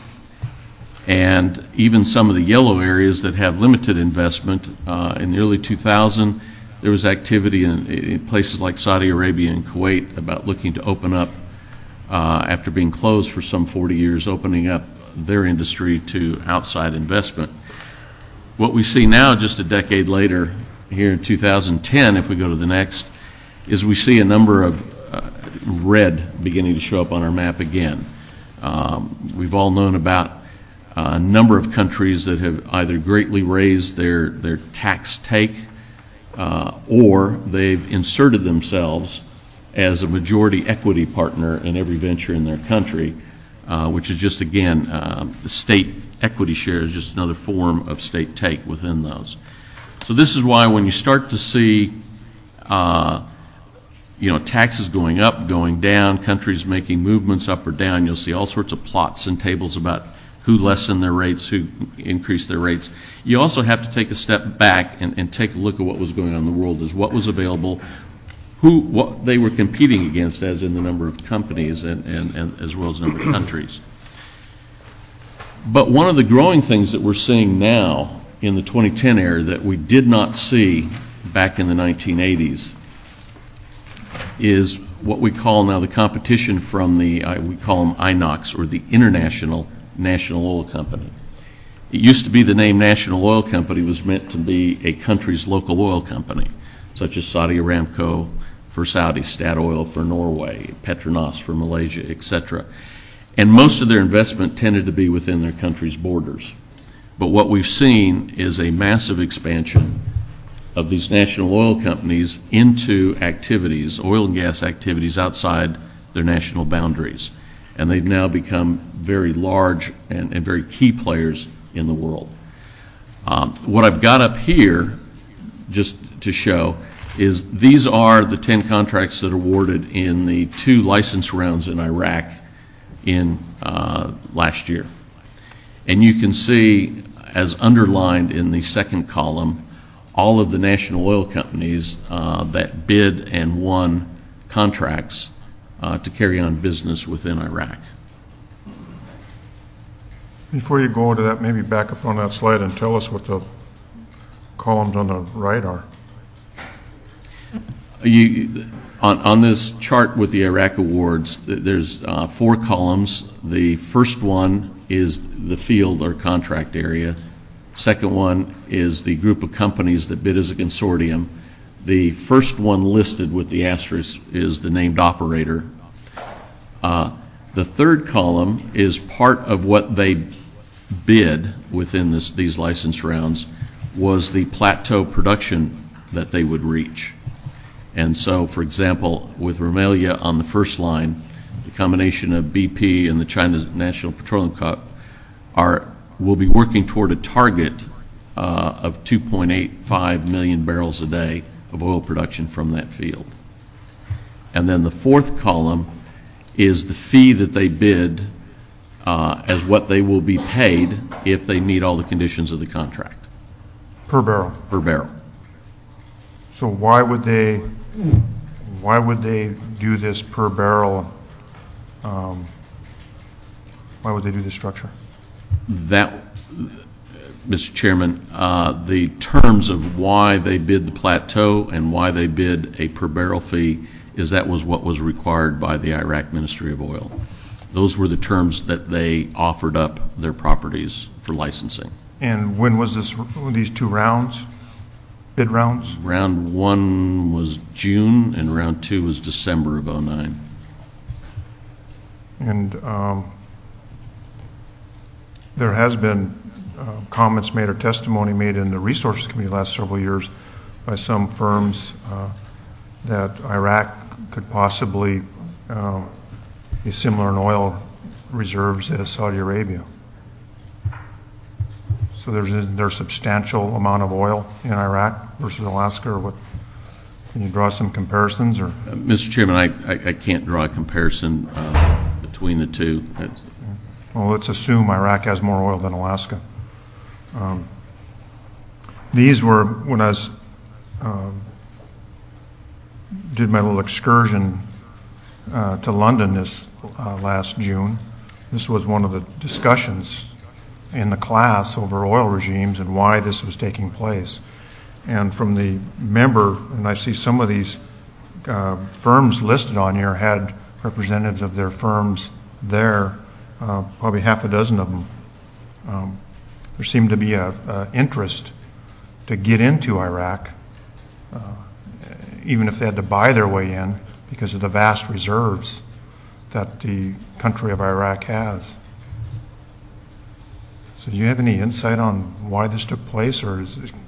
and even some of the yellow areas that have limited investment. In the early 2000s, there was activity in places like Saudi Arabia and Kuwait about looking to open up, after being closed for some 40 years, opening up their industry to outside investment. What we see now, just a decade later, here in 2010, if we go to the next, is we see a number of red beginning to show up on our map again. We've all known about a number of countries that have either greatly raised their tax take or they've inserted themselves as a majority equity partner in every venture in their country, which is just, again, the state equity share is just another form of state take within those. So this is why when you start to see taxes going up, going down, countries making movements up or down, you'll see all sorts of plots and tables about who lessened their rates, who increased their rates. You also have to take a step back and take a look at what was going on in the world, as what was available, what they were competing against, as in the number of companies and as well as the number of countries. But one of the growing things that we're seeing now in the 2010 era that we did not see back in the 1980s is what we call now the competition from we call them INOCs, or the International National Oil Company. It used to be the name National Oil Company was meant to be a country's local oil company, such as Saudi Aramco for Saudi, Statoil for Norway, Petronas for Malaysia, etc. And most of their investment tended to be within their country's borders. But what we've seen is a massive expansion of these national oil companies into activities, oil and gas activities outside their national boundaries. And they've now become very large and very key players in the world. What I've got up here, just to show, is these are the 10 contracts that are awarded in the 2 license rounds in Iraq in last year. And you can see, as underlined in the second column, all of the national oil companies that bid and won contracts to carry on business within Iraq. Before you go to that, maybe back up on that slide and tell us what the columns on the right are. On this chart with the Iraq awards, there's 4 columns. The first one is the field or contract area. Second one is the group of companies that bid as a consortium. The first one listed with the asterisk is the named operator. The third column is part of what they bid within these license rounds was the plateau production that they would reach. And so, for example, with Rumelia on the first line, the combination of BP and the China National Petroleum Corp will be working toward a target of 2.85 million barrels a day of oil production from that field. And then the fourth column is the fee that they bid as what they will be paid if they meet all the conditions of the contract. Per barrel. Per barrel. So why would they do this per barrel? Why would they do this structure? That, Mr. Chairman, the terms of why they bid the plateau and why they bid a per barrel fee is that was what was required by the Iraq Ministry of Oil. Those were the terms that they offered up their properties for licensing. And when was these 2 rounds, bid rounds? Round 1 was June and round 2 was December of 2009. And there has been comments made or testimony made in the Resources Committee the last several years by some firms that Iraq could possibly be similar in oil reserves as Saudi Arabia. So there's substantial amount of oil in Iraq versus Alaska, or what? Can you draw some comparisons, or? Mr. Chairman, I can't draw a comparison between the two. Well, let's assume Iraq has more oil than Alaska. These were, when I was, did my little excursion to London this last June, this was one of the discussions in the class over oil regimes and why this was taking place. And from the member, and I see some of these firms listed on here had representatives of their firms there, probably half a dozen of them. There seemed to be a interest to get into Iraq, even if they had to buy their way in, because of the vast reserves that the country of Iraq has. So do you have any insight on why this took place, or is it?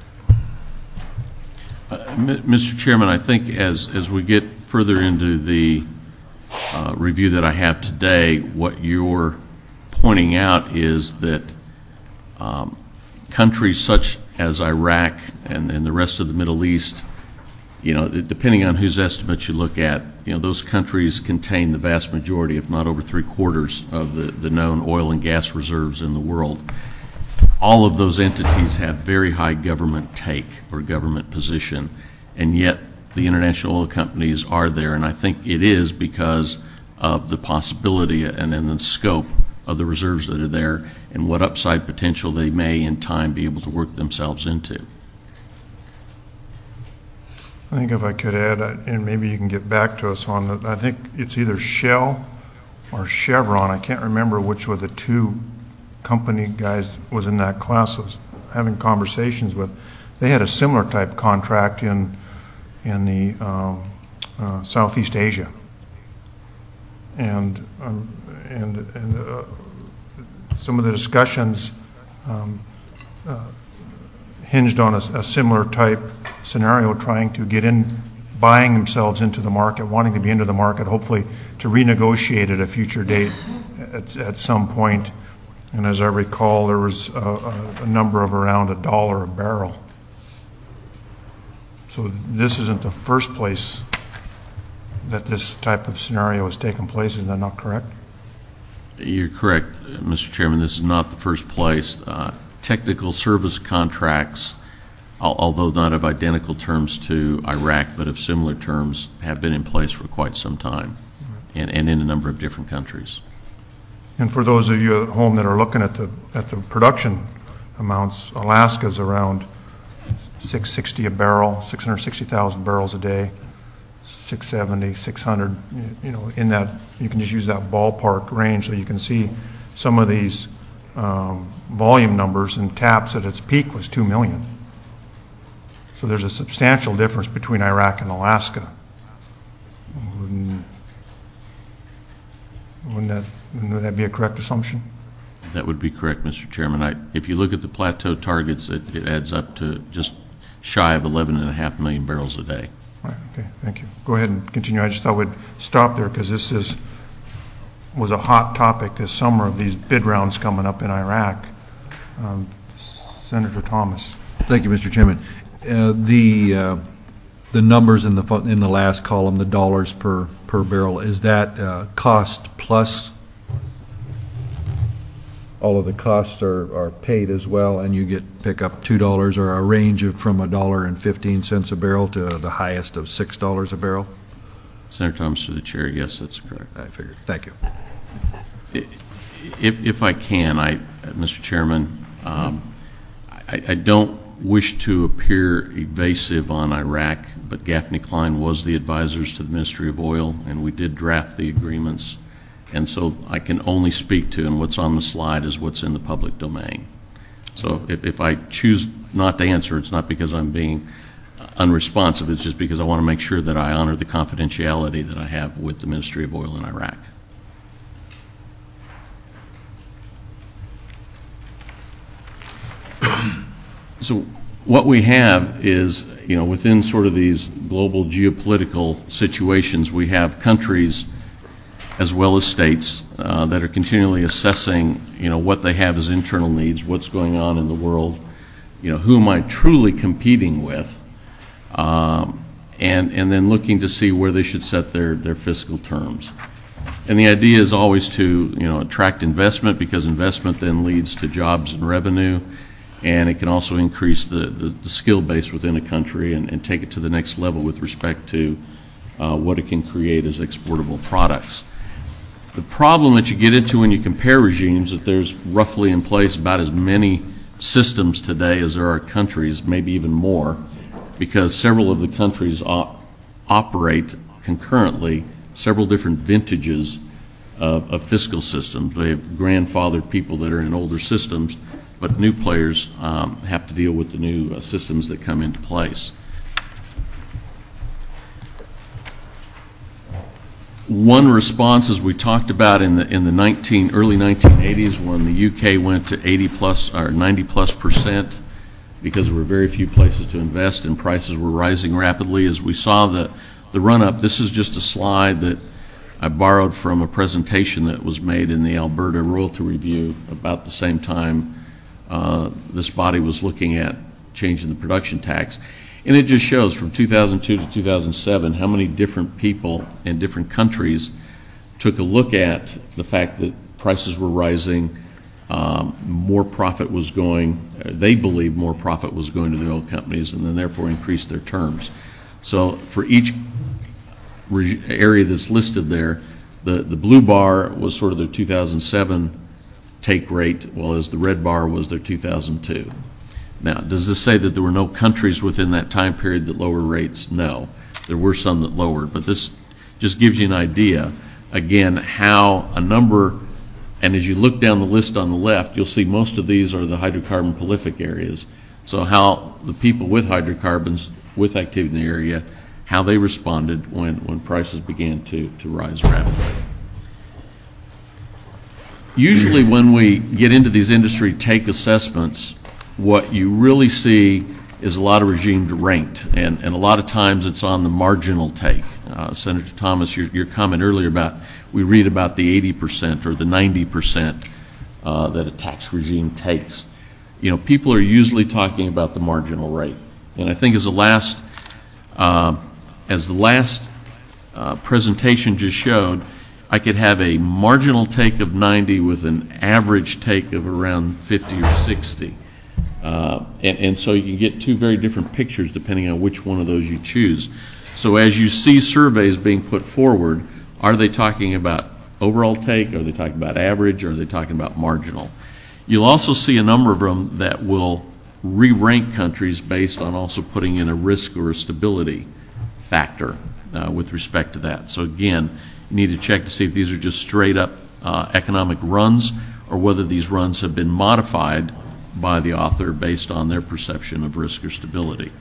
Mr. Chairman, I think as we get further into the review that I have today, what you're pointing out is that countries such as Iraq and the rest of the Middle East, depending on whose estimates you look at, those countries contain the vast majority, if not over 3/4 of the known oil and gas reserves in the world. All of those entities have very high government take or government position, and yet the international oil companies are there, and I think it is because of the possibility and then the scope of the reserves that are there and what upside potential they may in time be able to work themselves into. I think if I could add, and maybe you can get back to us on it, I think it's either Shell or Chevron. I can't remember which were the two company guys was in that class I was having conversations with. They had a similar type contract in the Southeast Asia, and some of the discussions hinged on a similar type scenario, trying to get in, buying themselves into the market, wanting to be into the market, hopefully to renegotiate at a future date at some point. And as I recall, there was a number of around $1 a barrel. So this isn't the first place that this type of scenario has taken place. Is that not correct? You're correct, Mr. Chairman. This is not the first place. Technical service contracts, although not of identical terms to Iraq, but of similar terms, have been in place for quite some time, and in a number of different countries. And for those of you at home that are looking at the production amounts, Alaska's around 660 a barrel, 660,000 barrels a day, 670, 600. In that, you can just use that ballpark range so you can see some of these volume numbers. And TAPS at its peak was 2 million. So there's a substantial difference between Iraq and Alaska. Would that be a correct assumption? That would be correct, Mr. Chairman. If you look at the plateau targets, it adds up to just shy of 11.5 million barrels a day. Right, okay, thank you. Go ahead and continue. I just thought we'd stop there because this was a hot topic this summer of these bid rounds coming up in Iraq. Senator Thomas. Thank you, Mr. Chairman. The numbers in the last column, the dollars per barrel, is that cost plus all of the costs are paid as well, and you pick up $2 or a range from $1.15 a barrel to the highest of $6 a barrel? Senator Thomas, to the chair, yes, that's correct. I figured. Thank you. If I can, Mr. Chairman, I don't wish to appear evasive on Iraq, but Gaffney Klein was the advisors to the Ministry of Oil, and we did draft the agreements. And so I can only speak to, and what's on the slide is what's in the public domain. So if I choose not to answer, it's not because I'm being unresponsive, it's just because I want to make sure that I honor the confidentiality that I have with the Ministry of Oil in Iraq. So what we have is, within sort of these global geopolitical situations, we have countries as well as states that are continually assessing, what they have as internal needs, what's going on in the world, who am I truly competing with, and then looking to see where they should set their fiscal terms. And the idea is always to, attract investment, because investment then leads to jobs and revenue, and it can also increase the skill base within a country and take it to the next level with respect to what it can create as exportable products. The problem that you get into when you compare regimes, that there's roughly in place about as many systems today as there are countries, maybe even more, because several of the countries operate concurrently several different vintages of fiscal systems. They have grandfathered people that are in older systems, but new players have to deal with the new systems that come into place. One response, as we talked about in the early 1980s, when the UK went to 90+%, because there were very few places to invest and prices were rising rapidly, as we saw the run-up. This is just a slide that I borrowed from a presentation that was made in the Alberta Royalty Review about the same time this body was looking at changing the production tax. And it just shows from 2002 to 2007 how many different people in different countries took a look at the fact that prices were rising, more profit was going, they believed more profit was going to the oil companies, and then therefore increased their terms. So for each area that's listed there, the blue bar was sort of their 2007 take rate, while as the red bar was their 2002. Now, does this say that there were no countries within that time period that lowered rates? No. There were some that lowered, but this just gives you an idea, again, how a number, and as you look down the list on the left, you'll see most of these are the hydrocarbon prolific areas. So how the people with hydrocarbons, with activity in the area, how they responded when prices began to rise rapidly. Usually when we get into these industry take assessments, what you really see is a lot of regimes ranked, and a lot of times it's on the marginal take. Senator Thomas, your comment earlier about, we read about the 80% or the 90% that a tax regime takes. People are usually talking about the marginal rate. And I think as the last presentation just showed, I could have a marginal take of 90 with an average take of around 50 or 60. And so you can get two very different pictures depending on which one of those you choose. So as you see surveys being put forward, are they talking about overall take? Are they talking about average? Or are they talking about marginal? You'll also see a number of them that will re-rank countries based on also putting in a risk or a stability factor with respect to that. So again, you need to check to see if these are just straight up economic runs, or whether these runs have been modified by the author based on their perception of risk or stability.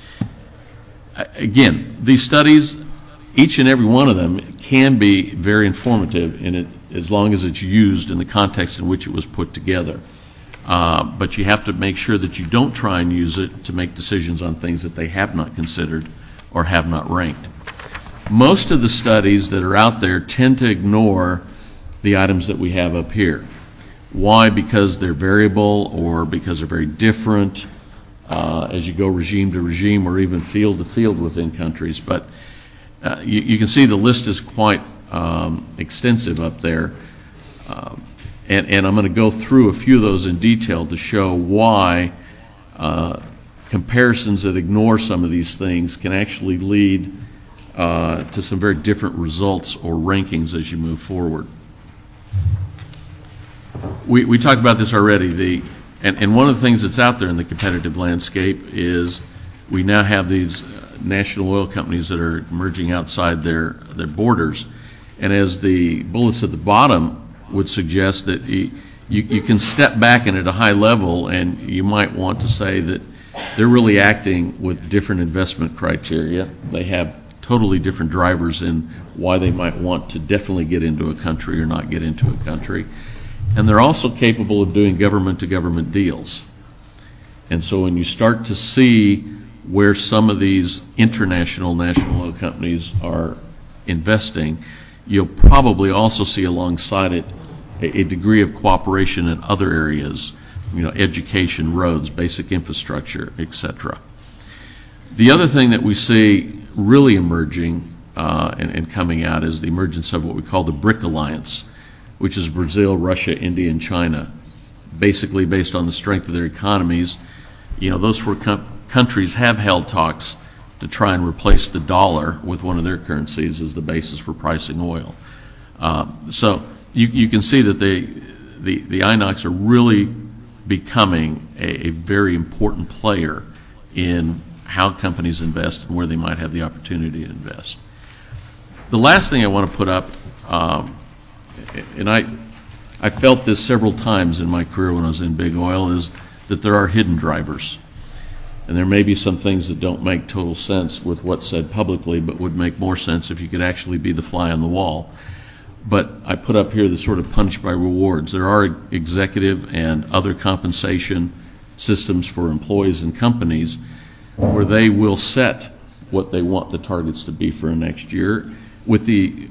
Again, these studies, each and every one of them can be very informative in it, as long as it's used in the context in which it was put together. But you have to make sure that you don't try and use it to make decisions on things that they have not considered or have not ranked. Most of the studies that are out there tend to ignore the items that we have up here. Why? Because they're variable, or because they're very different as you go regime to regime, or even field to field within countries. But you can see the list is quite extensive up there. And I'm going to go through a few of those in detail to show why comparisons that ignore some of these things can actually lead to some very different results or rankings as you move forward. We talked about this already. And one of the things that's out there in the competitive landscape is we now have these national oil companies that are emerging outside their borders. And as the bullets at the bottom would suggest, that you can step back and at a high level, and you might want to say that they're really acting with different investment criteria. They have totally different drivers in why they might want to definitely get into a country or not get into a country. And they're also capable of doing government-to-government deals. And so when you start to see where some of these international national oil companies are investing, you'll probably also see alongside it a degree of cooperation in other areas, education, roads, basic infrastructure, etc. The other thing that we see really emerging and coming out is the emergence of what we call the BRIC Alliance, which is Brazil, Russia, India, and China. Basically, based on the strength of their economies, those four countries have held talks to try and replace the dollar with one of their currencies as the basis for pricing oil. So you can see that the INOCs are really becoming a very important player in how companies invest and where they might have the opportunity to invest. The last thing I want to put up, and I felt this several times in my career when I was in big oil, is that there are hidden drivers. And there may be some things that don't make total sense with what's said publicly, but would make more sense if you could actually be the fly on the wall. But I put up here the sort of punish by rewards. There are executive and other compensation systems for employees and companies where they will set what they want the targets to be for next year with the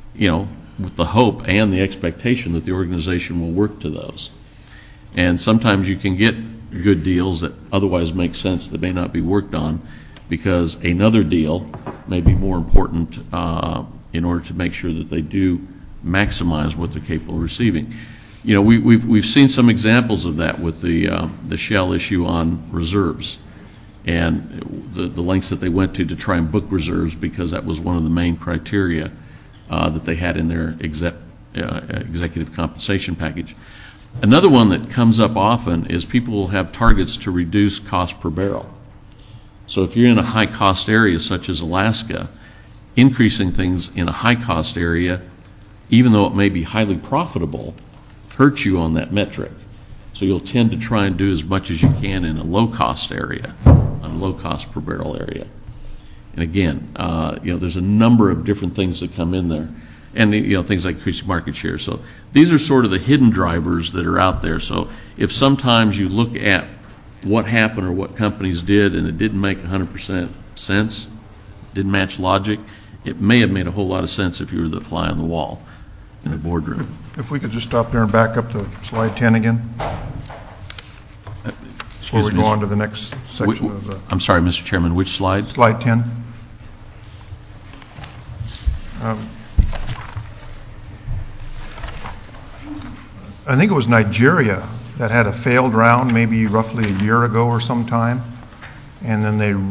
hope and the expectation that the organization will work to those. And sometimes you can get good deals that otherwise make sense that may not be worked on because another deal may be more important in order to make sure that they do maximize what they're capable of receiving. We've seen some examples of that with the Shell issue on reserves and the lengths that they went to try and book reserves because that was one of the main criteria that they had in their executive compensation package. Another one that comes up often is people will have targets to reduce cost per barrel. So if you're in a high-cost area such as Alaska, increasing things in a high-cost area, even though it may be highly profitable, hurts you on that metric. So you'll tend to try and do as much as you can in a low-cost area, a low-cost per barrel area. And again, there's a number of different things that come in there. And things like increasing market share. So these are sort of the hidden drivers that are out there. So if sometimes you look at what happened or what companies did and it didn't make 100% sense, didn't match logic, it may have made a whole lot of sense if you were the fly on the wall in the boardroom. If we could just stop there and back up to slide 10 again, before we go on to the next section of the... I'm sorry, Mr. Chairman, which slide? Slide 10. I think it was Nigeria that had a failed round maybe roughly a year ago or sometime, and then they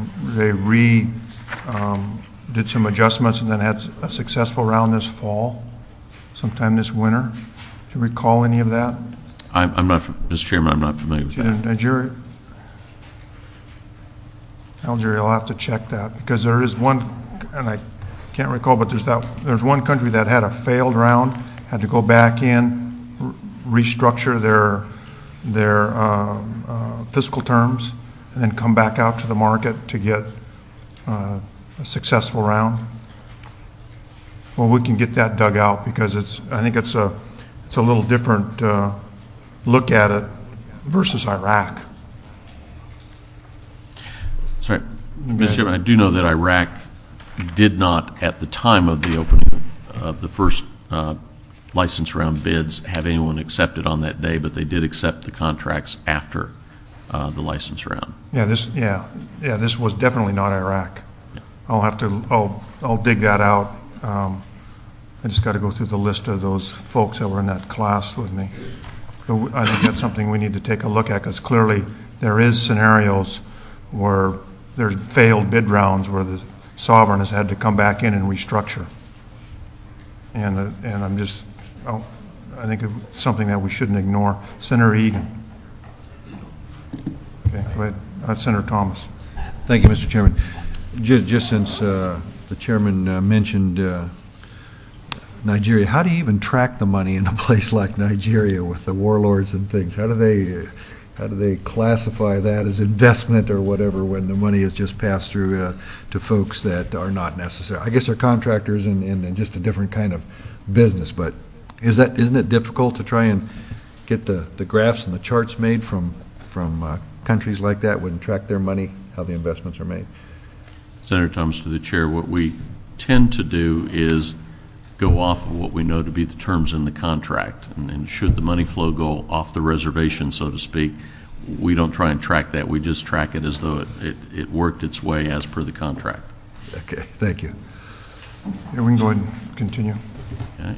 did some adjustments and then had a successful round this fall, sometime this winter. Do you recall any of that? I'm not, Mr. Chairman, I'm not familiar with that. Nigeria? Algeria, I'll have to check that because there is one, and I can't recall, but there's one country that had a failed round, had to go back in, restructure their fiscal terms, and then come back out to the market to get a successful round. Well, we can get that dug out because I think it's a little different look at it versus Iraq. Sorry, Mr. Chairman, I do know that Iraq did not, at the time of the opening of the first license round bids, have anyone accepted on that day, but they did accept the contracts after the license round. Yeah, this was definitely not Iraq. I'll dig that out. I just got to go through the list of those folks that were in that class with me. So I think that's something we need to take a look at because clearly there is scenarios where there's failed bid rounds where the sovereign has had to come back in and restructure. And I think it's something that we shouldn't ignore. Senator Egan. Okay, go ahead. Senator Thomas. Thank you, Mr. Chairman. Just since the chairman mentioned Nigeria, how do you even track the money in a place like Nigeria with the warlords and things? How do they classify that as investment or whatever when the money is just passed through to folks that are not necessary? I guess they're contractors and just a different kind of business, but isn't it difficult to try and get the graphs and the charts made from countries like that when track their money, how the investments are made? Senator Thomas, to the chair, what we tend to do is go off of what we know to be the terms in the contract. And should the money flow go off the reservation, so to speak, we don't try and track that. We just track it as though it worked its way as per the contract. Okay, thank you. Yeah, we can go ahead and continue. Okay.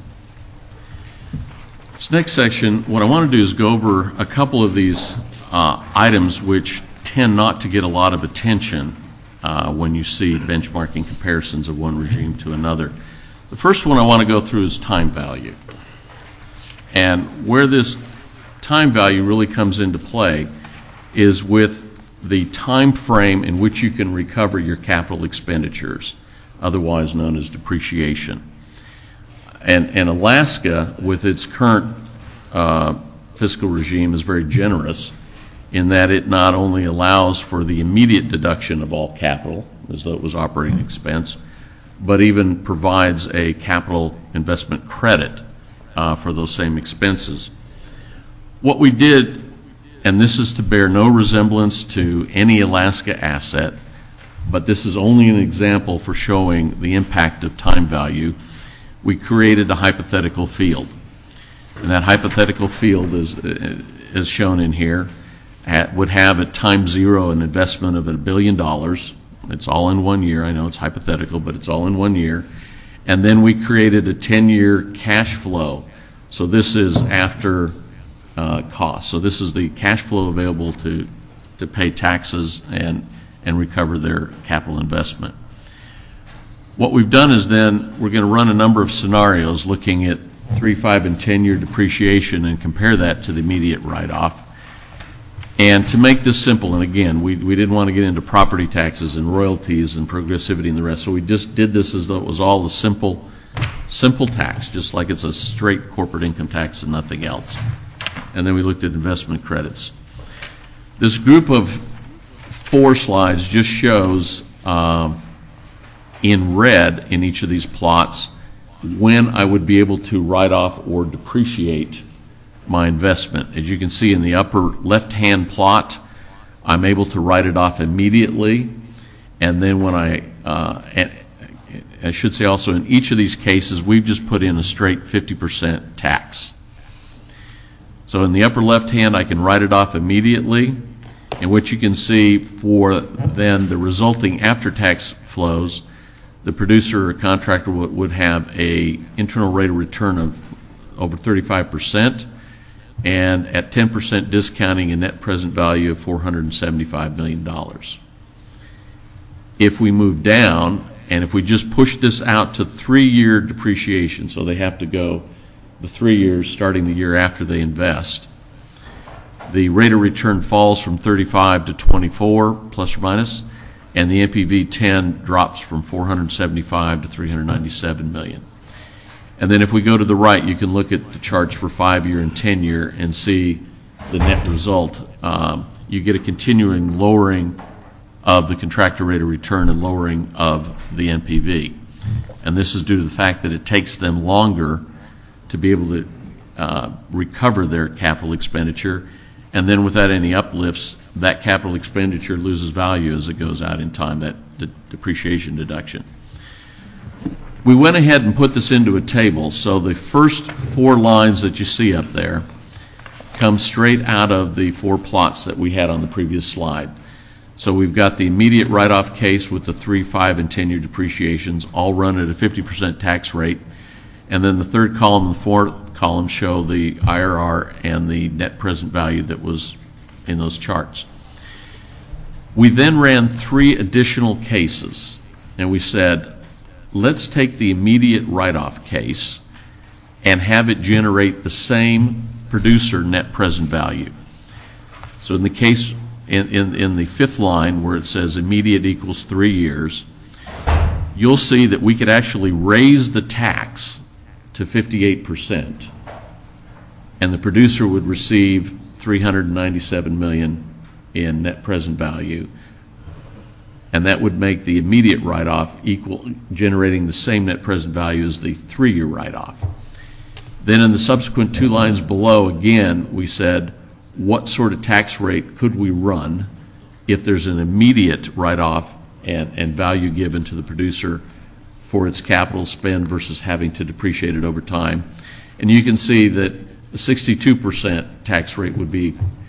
This next section, what I want to do is go over a couple of these items which tend not to get a lot of attention when you see benchmarking comparisons of one regime to another. The first one I want to go through is time value. And where this time value really comes into play is with the time frame in which you can recover your capital expenditures, otherwise known as depreciation. And Alaska, with its current fiscal regime, is very generous in that it not only allows for the immediate deduction of all capital, as though it was operating expense, but even provides a capital investment credit for those same expenses. What we did, and this is to bear no resemblance to any Alaska asset, but this is only an example for showing the impact of time value, we created a hypothetical field. And that hypothetical field is shown in here, would have at time zero an investment of $1 billion. It's all in 1 year. I know it's hypothetical, but it's all in 1 year. And then we created a 10-year cash flow. So this is after costs. So this is the cash flow available to pay taxes and recover their capital investment. What we've done is then we're going to run a number of scenarios looking at 3, 5, and 10-year depreciation and compare that to the immediate write-off. And to make this simple, and again, we didn't want to get into property taxes and royalties and progressivity and the rest, so we just did this as though it was all a simple tax, just like it's a straight corporate income tax and nothing else. And then we looked at investment credits. This group of 4 slides just shows in red in each of these plots when I would be able to write off or depreciate my investment. As you can see in the upper left-hand plot, I'm able to write it off immediately, and then when I should say also in each of these cases, we've just put in a straight 50% tax. So in the upper left-hand, I can write it off immediately, and what you can see for then the resulting after-tax flows, the producer or contractor would have a internal rate of return of over 35%, and at 10% discounting a net present value of $475 million. If we move down, and if we just push this out to 3-year depreciation, so they have to go the 3 years starting the year after they invest, the rate of return falls from 35 to 24, plus or minus, and the NPV 10 drops from 475 to 397 million. And then if we go to the right, you can look at the charts for 5-year and 10-year and see the net result. You get a continuing lowering of the contractor rate of return and lowering of the NPV. And this is due to the fact that it takes them longer to be able to recover their capital expenditure. And then without any uplifts, that capital expenditure loses value as it goes out in time, that depreciation deduction. We went ahead and put this into a table, so the first 4 lines that you see up there come straight out of the 4 plots that we had on the previous slide. So we've got the immediate write-off case with the 3, 5, and 10-year depreciations, all run at a 50% tax rate, and then the third column and the fourth column show the IRR and the net present value that was in those charts. We then ran 3 additional cases, and we said, let's take the immediate write-off case and have it generate the same producer net present value. So in the case, in the 5th line where it says immediate equals 3 years, you'll see that we could actually raise the tax to 58%, and the producer would receive $397 million in net present value, and that would make the immediate write-off equal, generating the same net present value as the 3-year write-off. Then in the subsequent 2 lines below, again, we said, what sort of tax rate could we run if there's an immediate write-off and value given to the producer for its capital spend versus having to depreciate it over time? And you can see that a 62% tax rate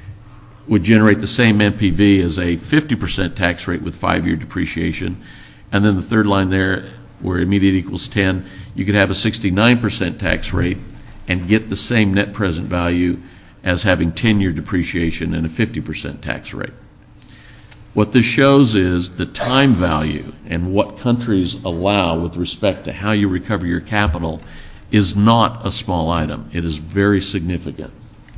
would generate the same NPV as a 50% tax rate with 5-year depreciation, and then the third line there, where immediate equals 10, you could have a 69% tax rate and get the same net present value as having 10-year depreciation and a 50% tax rate. What this shows is the time value and what countries allow with respect to how you recover your capital is not a small item. It is very significant.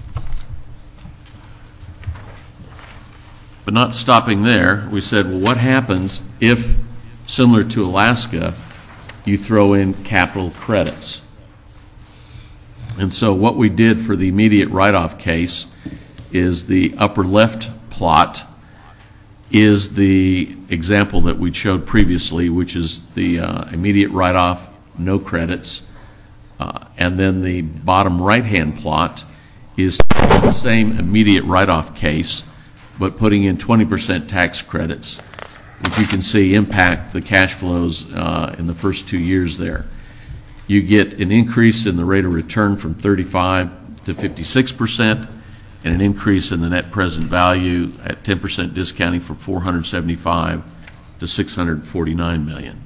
But not stopping there, we said, well, what happens if, similar to Alaska, you throw in capital credits? And so what we did for the immediate write-off case is the upper left plot is the example that we showed previously, which is the immediate write-off, no credits. And then the bottom right-hand plot is the same immediate write-off case, but putting in 20% tax credits, which you can see impact the cash flows in the first 2 years there. You get an increase in the rate of return from 35 to 56%, and an increase in the net present value at 10% discounting from 475 to 649 million.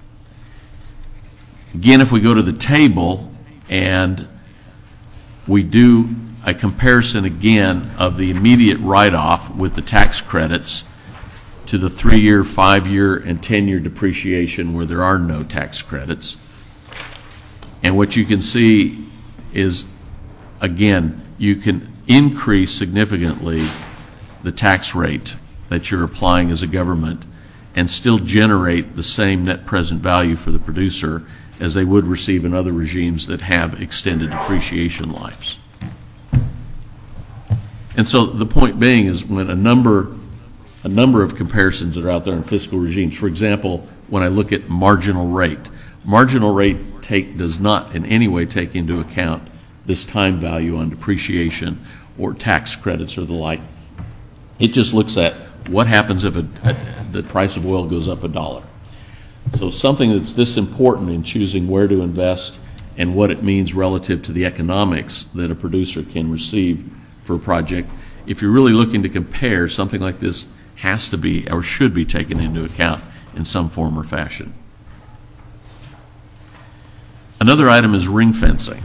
Again, if we go to the table and we do a comparison again of the immediate write-off with the tax credits to the 3-year, 5-year, and 10-year depreciation where there are no tax credits. And what you can see is, again, you can increase significantly the tax rate that you're applying as a government and still generate the same net present value for the producer as they would receive in other regimes that have extended depreciation lives. And so the point being is when a number of comparisons that are out there in fiscal regimes, for example, when I look at marginal rate does not in any way take into account this time value on depreciation or tax credits or the like. It just looks at what happens if the price of oil goes up $1. So something that's this important in choosing where to invest and what it means relative to the economics that a producer can receive for a project, if you're really looking to compare, something like this has to be or should be taken into account in some form or fashion. Another item is ring fencing.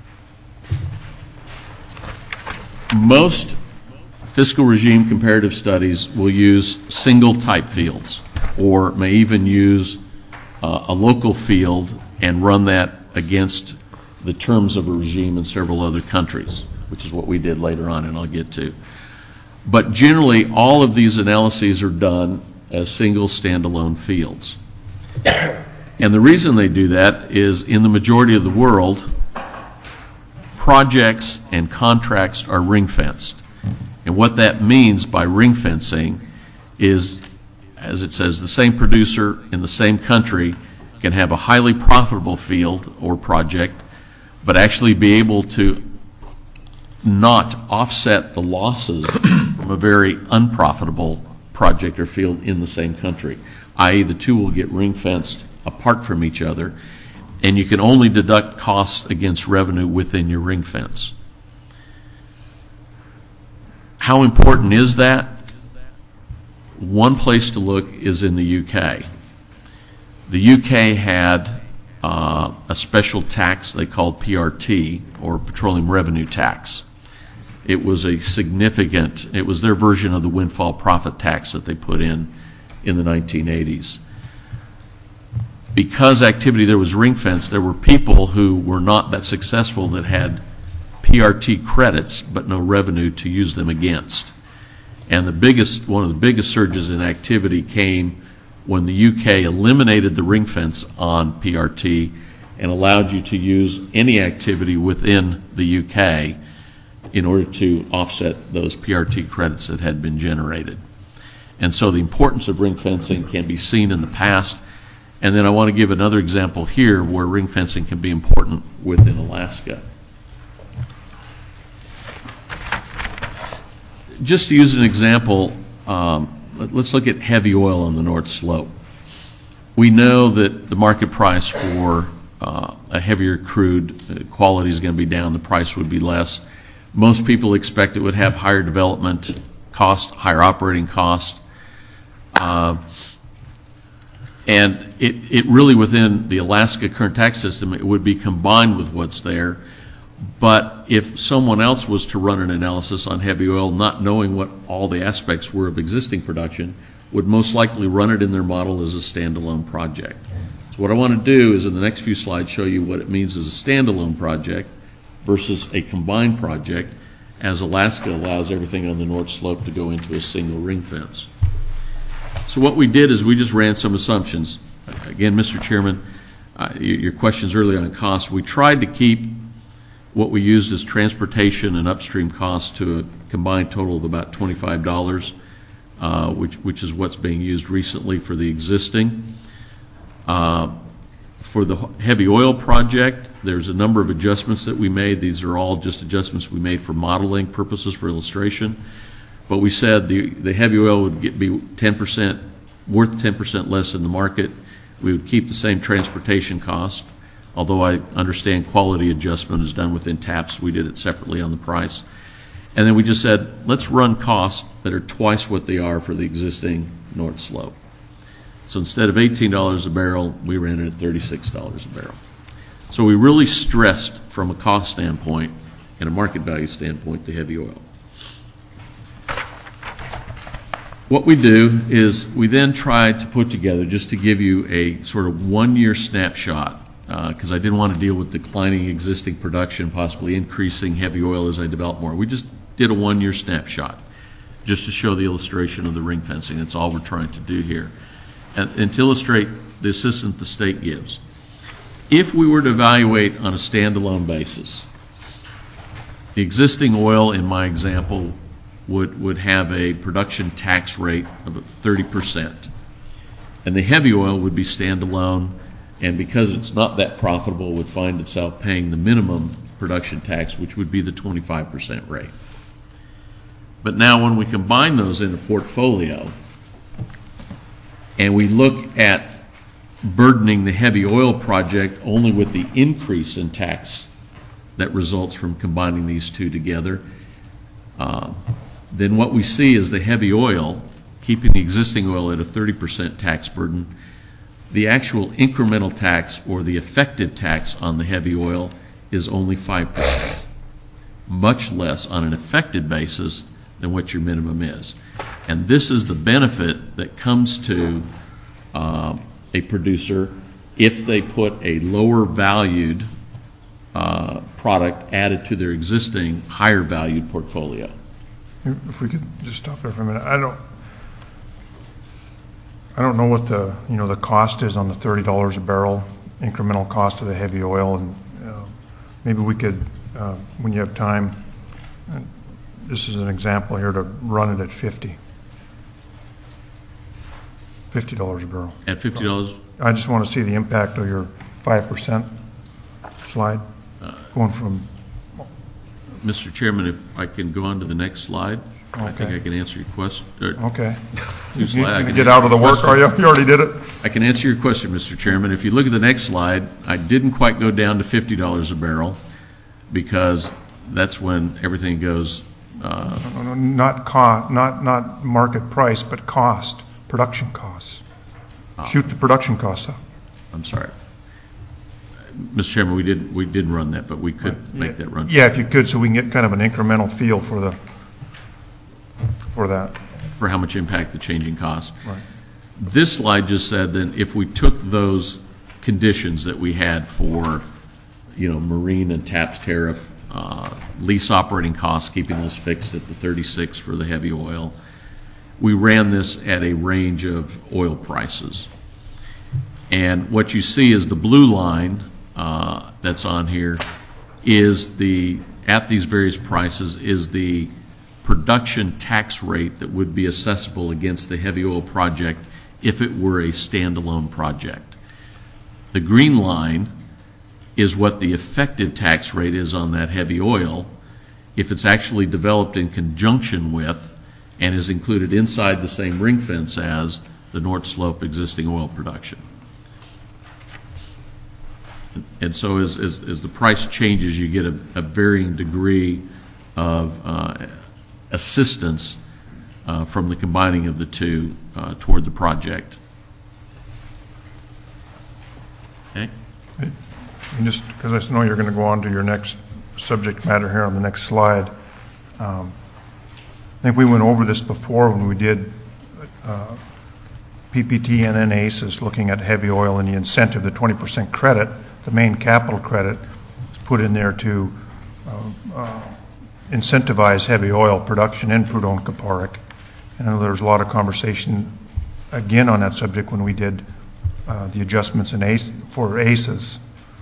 Most fiscal regime comparative studies will use single type fields or may even use a local field and run that against the terms of a regime in several other countries, which is what we did later on and I'll get to. But generally, all of these analyses are done as single standalone fields. And the reason they do that is in the majority of the world, projects and contracts are ring-fenced. And what that means by ring-fencing is, as it says, the same producer in the same country can have a highly profitable field or project, but actually be able to not offset the losses from a very unprofitable project or field in the same country, i.e. the two will get ring-fenced apart from each other, and you can only deduct costs against revenue within your ring fence. How important is that? One place to look is in the UK. The UK had a special tax they called PRT, or Petroleum Revenue Tax. It was it was their version of the windfall profit tax that they put in the 1980s. Because activity there was ring fenced, there were people who were not that successful that had PRT credits but no revenue to use them against. And one of the biggest surges in activity came when the UK eliminated the ring fence on PRT and allowed you to use any activity within the UK in order to offset those PRT credits that had been generated. And so the importance of ring fencing can be seen in the past. And then I want to give another example here where ring fencing can be important within Alaska. Just to use an example, let's look at heavy oil on the North Slope. We know that the market price for a heavier crude quality is going to be down, the price would be less. Most people expect it would have higher development cost, higher operating cost. And it really, within the Alaska current tax system, it would be combined with what's there. But if someone else was to run an analysis on heavy oil, not knowing what all the aspects were of existing production, would most likely run it in their model as a standalone project. So what I want to do is in the next few slides show you what it means as a standalone project versus a combined project, as Alaska allows everything on the North Slope to go into a single ring fence. So what we did is we just ran some assumptions. Again, Mr. Chairman, your questions earlier on cost, we tried to keep what we used as transportation and upstream costs to a combined total of about $25, which is what's being used recently for the existing. For the heavy oil project, there's a number of adjustments that we made. These are all just adjustments we made for modeling purposes, for illustration. But we said the heavy oil would be 10%, worth 10% less in the market. We would keep the same transportation cost. Although I understand quality adjustment is done within TAPS, we did it separately on the price. And then we just said, let's run costs that are twice what they are for the existing North Slope. So instead of $18 a barrel, we ran it at $36 a barrel. So we really stressed from a cost standpoint and a market value standpoint the heavy oil. What we do is we then try to put together, just to give you a sort of one-year snapshot, because I didn't want to deal with declining existing production, possibly increasing heavy oil as I develop more. We just did a one-year snapshot just to show the illustration of the ring fencing. That's all we're trying to do here. And to illustrate the assistance the state gives. If we were to evaluate on a standalone basis, the existing oil, in my example, would have a production tax rate of 30%. And the heavy oil would be standalone, and because it's not that profitable, would find itself paying the minimum production tax, which would be the 25% rate. But now when we combine those in a portfolio, and we look at burdening the heavy oil project only with the increase in tax that results from combining these two together, then what we see is the heavy oil, keeping the existing oil at a 30% tax burden, the actual incremental tax or the effective tax on the heavy oil is only 5%, much less on an effective basis than what your minimum is. And this is the benefit that comes to a producer if they put a lower valued product added to their existing higher valued portfolio. If we could just stop there for a minute. I don't know what the cost is on the $30 a barrel incremental cost of the heavy oil, and maybe we could, when you have time, this is an example here, to run it at $50 a barrel. At $50? I just want to see the impact of your 5% slide going from. Mr. Chairman, if I can go on to the next slide, okay. I think I can answer your question. Okay. You get out of the work, are you? You already did it? I can answer your question, Mr. Chairman. If you look at the next slide, I didn't quite go down to $50 a barrel because that's when everything goes. No, not market price, but cost, production costs. Shoot the production costs up. I'm sorry. Mr. Chairman, we did run that, but we could make that run. Yeah, if you could, so we can get kind of an incremental feel for that. For how much impact the changing costs. Right. This slide just said that if we took those conditions that we had for, marine and TAPS tariff, lease operating costs, keeping this fixed at the 36 for the heavy oil, we ran this at a range of oil prices. And what you see is the blue line that's on here is at these various prices is the production tax rate that would be assessable against the heavy oil project if it were a standalone project. The green line is what the effective tax rate is on that heavy oil if it's actually developed in conjunction with and is included inside the same ring fence as the North Slope existing oil production. And so as the price changes, you get a varying degree of assistance from the combining of the two toward the project. Okay? And just because I know you're going to go on to your next subject matter here on the next slide, I think we went over this before when we did PPT and then ACES looking at heavy oil and the incentive, the 20% credit, the main capital credit is put in there to incentivize heavy oil production in Prudhoe and Kuparuk. And I know there was a lot of conversation again on that subject when we did the adjustments in for ACES.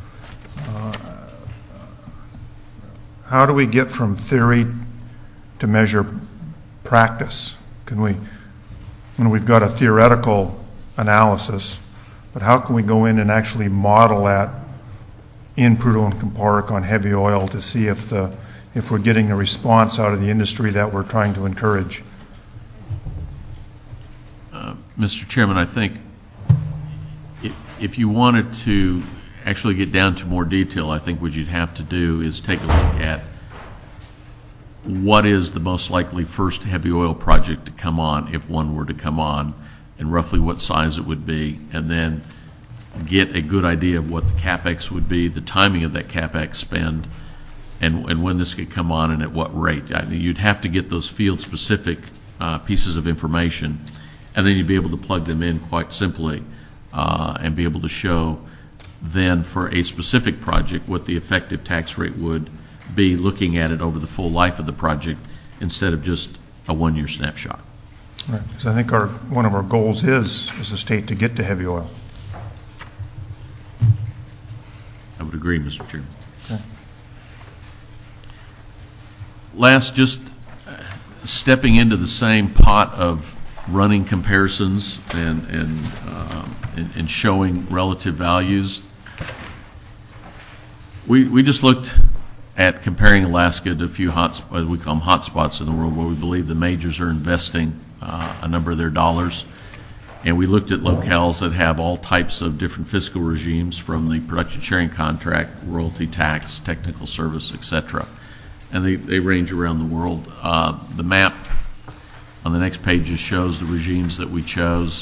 How do we get from theory to measure practice? Can we, when we've got a theoretical analysis, but how can we go in and actually model that in Prudhoe and Kuparuk on heavy oil to see if we're getting a response out of the industry that we're trying to encourage? Mr. Chairman, I think if you wanted to actually get down to more detail, I think what you'd have to do is take a look at what is the most likely first heavy oil project to come on, if one were to come on, and roughly what size it would be, and then get a good idea of what the CapEx would be, the timing of that CapEx spend, and when this could come on and at what rate. I mean, you'd have to get those field-specific pieces of information, and then you'd be able to plug them in quite simply and be able to show then for a specific project what the effective tax rate would be looking at it over the full life of the project instead of just a one-year snapshot. Right, because I think one of our goals is as a state to get to heavy oil. I would agree, Mr. Chairman. Okay. Last, just stepping into the same pot of running comparisons and showing relative values. We just looked at comparing Alaska to a few we call them hotspots in the world where we believe the majors are investing a number of their dollars. And we looked at locales that have all types of different fiscal regimes, from the production sharing contract, royalty tax, technical service, etc. And they range around the world. The map on the next page just shows the regimes that we chose.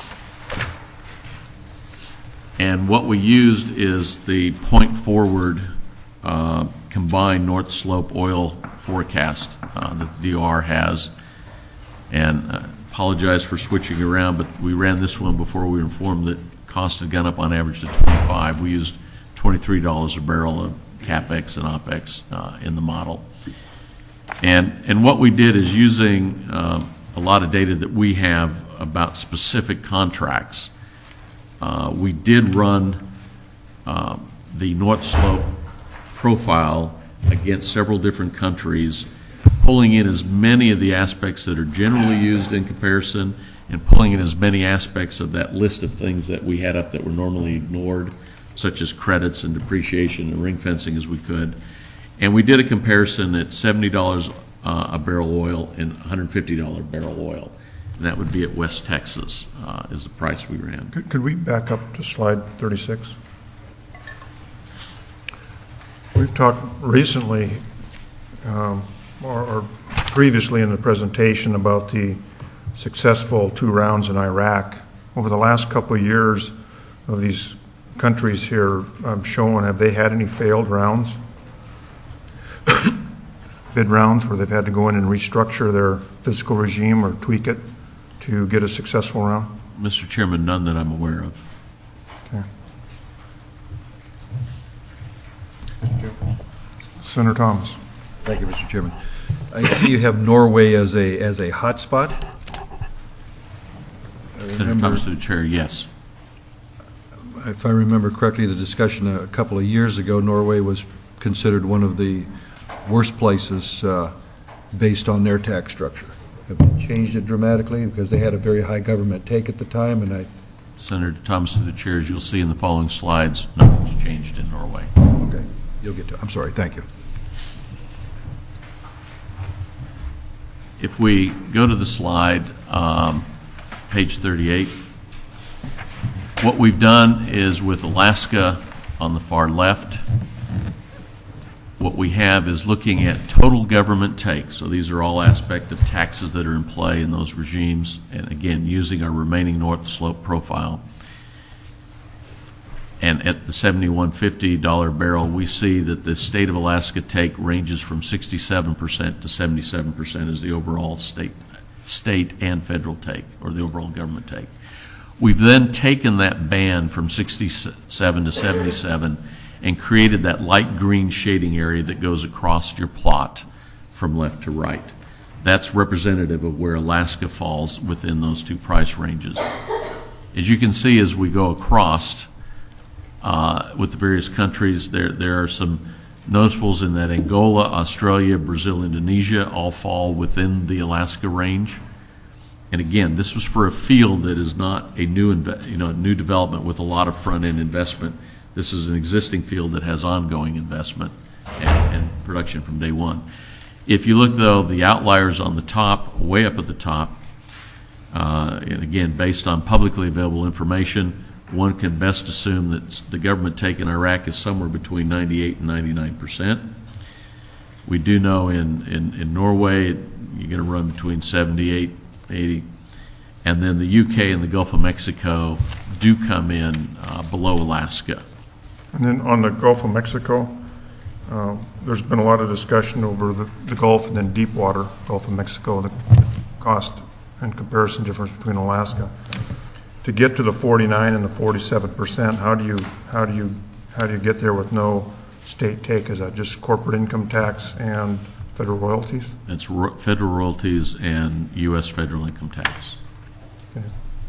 And what we used is the point forward combined North Slope oil forecast that the DOR has. And apologize for switching around, but we ran this one before we were informed that cost had gone up on average to $25. We used $23 a barrel of CapEx and OpEx in the model. And what we did is using a lot of data that we have about specific contracts. We did run the North Slope profile against several different countries, pulling in as many of the aspects that are generally used in comparison and pulling in as many aspects of that list of things that we had up that were normally ignored, such as credits and depreciation and ring fencing, as we could. And we did a comparison at $70 a barrel oil and $150 a barrel oil. And that would be at West Texas is the price we ran. Could we back up to slide 36? We've talked recently or previously in the presentation about the successful 2 rounds in Iraq. Over the last couple of years of these countries here shown, have they had any failed rounds? Bid rounds where they've had to go in and restructure their fiscal regime or tweak it to get a successful round? Mr. Chairman, none that I'm aware of. Okay. Senator Thomas. Thank you, Mr. Chairman. I see you have Norway as a hotspot. Senator Thomas, to the chair, yes. If I remember correctly, the discussion a couple of years ago, Norway was considered one of the worst places based on their tax structure. Have they changed it dramatically? Because they had a very high government take at the time, and Senator Thomas, to the chair, as you'll see in the following slides, nothing's changed in Norway. Okay, you'll get to it. I'm sorry, thank you. If we go to the slide, page 38, what we've done is with Alaska on the far left, what we have is looking at total government take. So these are all aspects of taxes that are in play in those regimes, and again, using our remaining North Slope profile. And at the $71.50 barrel, we see that the state of Alaska take ranges from 67% to 77% is the overall state and federal take, or the overall government take. We've then taken that band from 67 to 77 and created that light green shading area that goes across your plot from left to right. That's representative of where Alaska falls within those two price ranges. As you can see, as we go across with the various countries, there are some notables in that Angola, Australia, Brazil, Indonesia all fall within the Alaska range. And again, this was for a field that is not a new development with a lot of front-end investment. This is an existing field that has ongoing investment and production from day one. If you look, though, the outliers on the top, way up at the top, and again, based on publicly available information, one can best assume that the government take in Iraq is somewhere between 98 and 99%. We do know in Norway, you're going to run between 78, 80. And then the UK and the Gulf of Mexico do come in below Alaska. And then on the Gulf of Mexico, there's been a lot of discussion over the Gulf and then deep water, Gulf of Mexico, the cost and comparison difference between Alaska. To get to the 49 and the 47%, how do you get there with no state take? Is that just corporate income tax and federal royalties? That's federal royalties and U.S. federal income tax. Okay.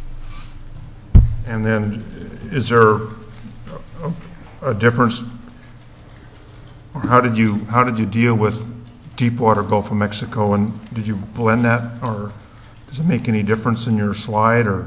And then is there a difference, or how did you deal with deepwater Gulf of Mexico, and did you blend that, or does it make any difference in your slide, or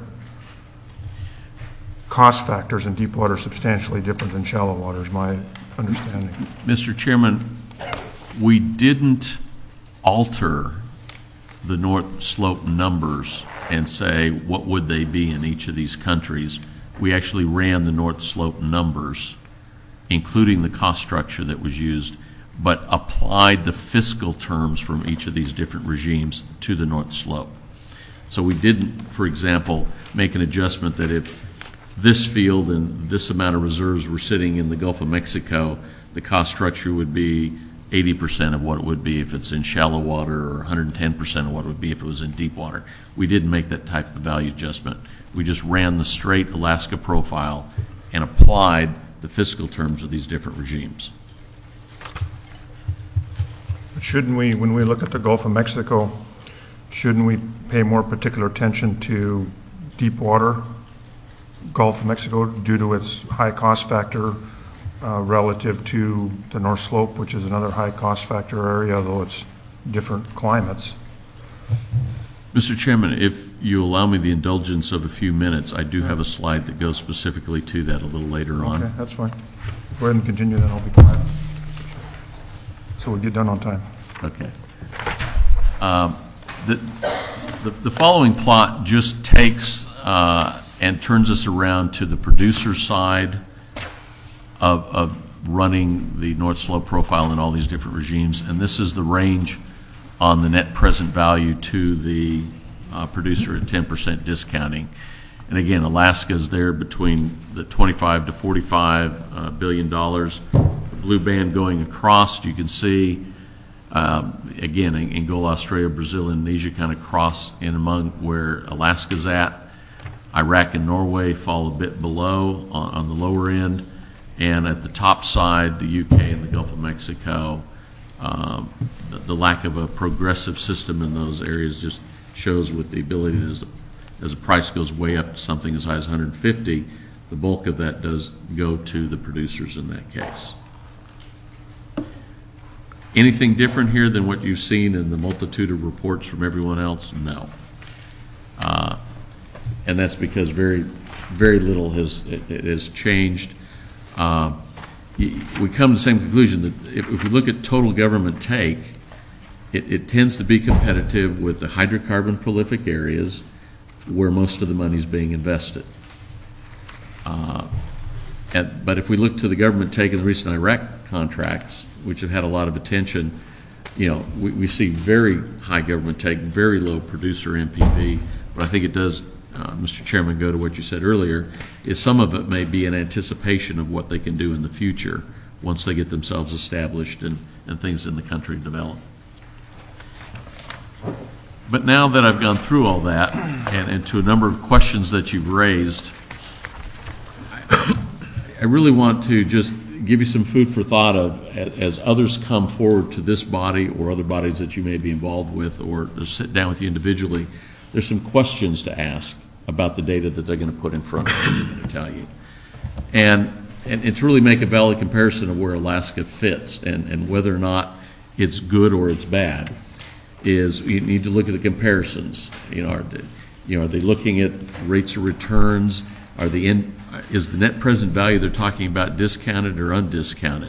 cost factors in deepwater are substantially different than shallow water is my understanding. Mr. Chairman, we didn't alter the North Slope numbers and say what would they be in each of these countries. We actually ran the North Slope numbers, including the cost structure that was used, but applied the fiscal terms from each of these different regimes to the North Slope. So we didn't, for example, make an adjustment that if this field and this amount of reserves were sitting in the Gulf of Mexico, the cost structure would be 80% of what it would be if it's in shallow water, or 110% of what it would be if it was in deep water. We didn't make that type of value adjustment. We just ran the straight Alaska profile and applied the fiscal terms of these different regimes. Shouldn't we, when we look at the Gulf of Mexico, shouldn't we pay more particular attention to deep water Gulf of Mexico due to its high cost factor relative to the North Slope, which is another high cost factor area, though it's different climates? Mr. Chairman, if you allow me the indulgence of a few minutes, I do have a slide that goes specifically to that a little later on. Okay, that's fine. Go ahead and continue, then I'll be quiet. So we'll get done on time. Okay. The following plot just takes and turns us around to the producer side of running the North Slope profile in all these different regimes, and this is the range on the net present value to the producer at 10% discounting. And again, Alaska is there between the $25 to $45 billion. The blue band going across, you can see, again, Angola, Australia, Brazil, Indonesia kind of cross in among where Alaska's at. Iraq and Norway fall a bit below on the lower end. And at the top side, the UK and the Gulf of Mexico, the lack of a progressive system in those areas just shows with the ability as the price goes way up to something as high as 150, the bulk of that does go to the producers in that case. Anything different here than what you've seen in the multitude of reports from everyone else? No. And that's because very, very little has changed. We come to the same conclusion that if we look at total government take, it tends to be competitive with the hydrocarbon prolific areas where most of the money is being invested. But if we look to the government take in the recent Iraq contracts, which have had a lot of attention, we see very high government take, very low producer NPV, but I think it does Mr. Chairman, go to what you said earlier, is some of it may be an anticipation of what they can do in the future once they get themselves established and things in the country develop. But now that I've gone through all that, and to a number of questions that you've raised, I really want to just give you some food for thought of, as others come forward to this body or other bodies that you may be involved with, or sit down with you individually, there's some questions to ask about the data that they're going to put in front of you, they're going to tell you. And to really make a valid comparison of where Alaska fits and whether or not it's good or it's bad, is you need to look at the comparisons. Are they looking at rates of returns? Is the net present value they're talking about discounted or undiscounted?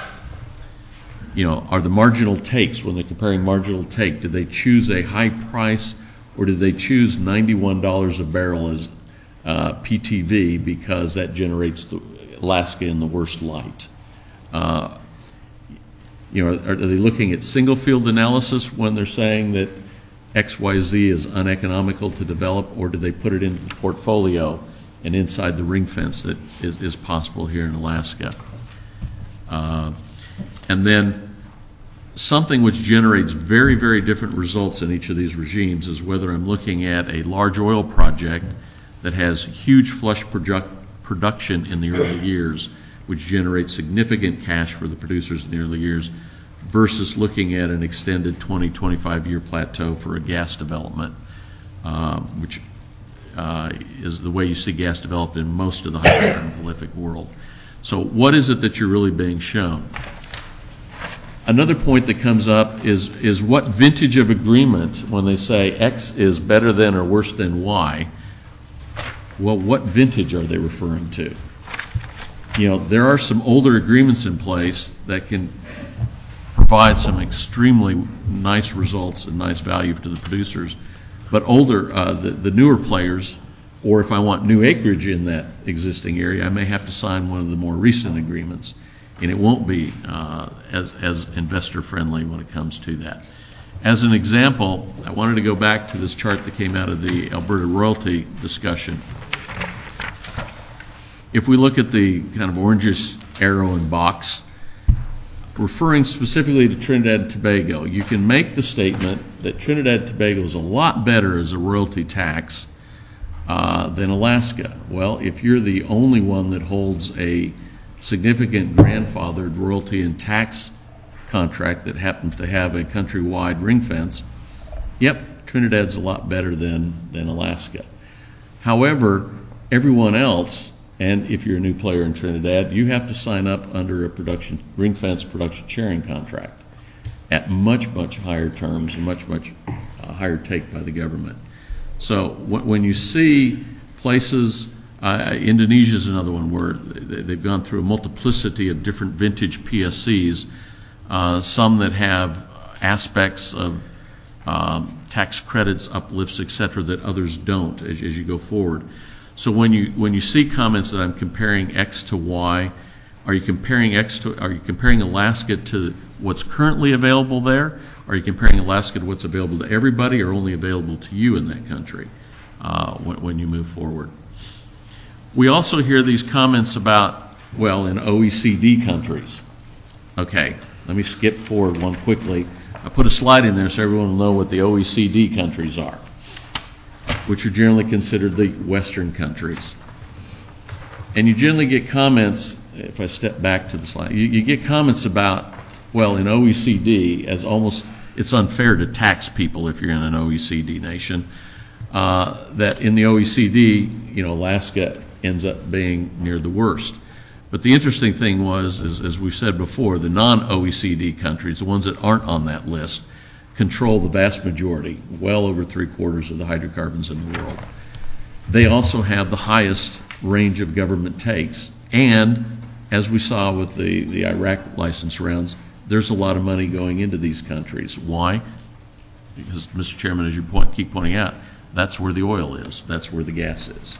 Are the marginal takes, when they're comparing marginal take, did they choose a high price or did they choose $91 a barrel as PTV because that generates Alaska in the worst light? Are they looking at single field analysis when they're saying that XYZ is uneconomical to develop, or do they put it into the portfolio and inside the ring fence that is possible here in Alaska? And then something which generates very, very different results in each of these regimes is whether I'm looking at a large oil project that has huge flush production in the early years, which generates significant cash for the producers in the early years, versus looking at an extended 20, 25-year plateau for a gas development, which is the way you see gas developed in most of the hydrocarbon prolific world. So what is it that you're really being shown? Another point that comes up is what vintage of agreement, when they say X is better than or worse than Y, well, what vintage are they referring to? There are some older agreements in place that can provide some extremely nice results and nice value to the producers. But the newer players, or if I want new acreage in that existing area, I may have to sign one of the more recent agreements, and it won't be as investor friendly when it comes to that. As an example, I wanted to go back to this chart that came out of the Alberta royalty discussion. If we look at the kind of orangish arrow and box, referring specifically to Trinidad and Tobago, you can make the statement that Trinidad and Tobago is a lot better as a royalty tax than Alaska. Well, if you're the only one that holds a significant grandfathered royalty and tax contract that happens to have a countrywide ring fence, yep, Trinidad's a lot better than Alaska. However, everyone else, and if you're a new player in Trinidad, you have to sign up under a ring fence production sharing contract at much, much higher terms and much, much higher take by the government. So when you see places, Indonesia is another one where they've gone through a multiplicity of different vintage PSCs, some that have aspects of tax credits, uplifts, et cetera, that others don't as you go forward. So when you see comments that I'm comparing X to Y, are you comparing Alaska to what's currently available there? Are you comparing Alaska to what's available to everybody or only available to you in that country when you move forward? We also hear these comments about, well, in OECD countries. Okay, let me skip forward one quickly. I put a slide in there so everyone will know what the OECD countries are, which are generally considered the Western countries. And you generally get comments, if I step back to the slide, you get comments about, well, in OECD, as almost, it's unfair to tax people if you're in an OECD nation, that in the OECD, Alaska ends up being near the worst. But the interesting thing was, as we've said before, the non-OECD countries, the ones that aren't on that list, control the vast majority, well over 3/4 of the hydrocarbons in the world. They also have the highest range of government takes. And as we saw with the Iraq license rounds, there's a lot of money going into these countries. Why? Because, Mr. Chairman, as you keep pointing out, that's where the oil is. That's where the gas is.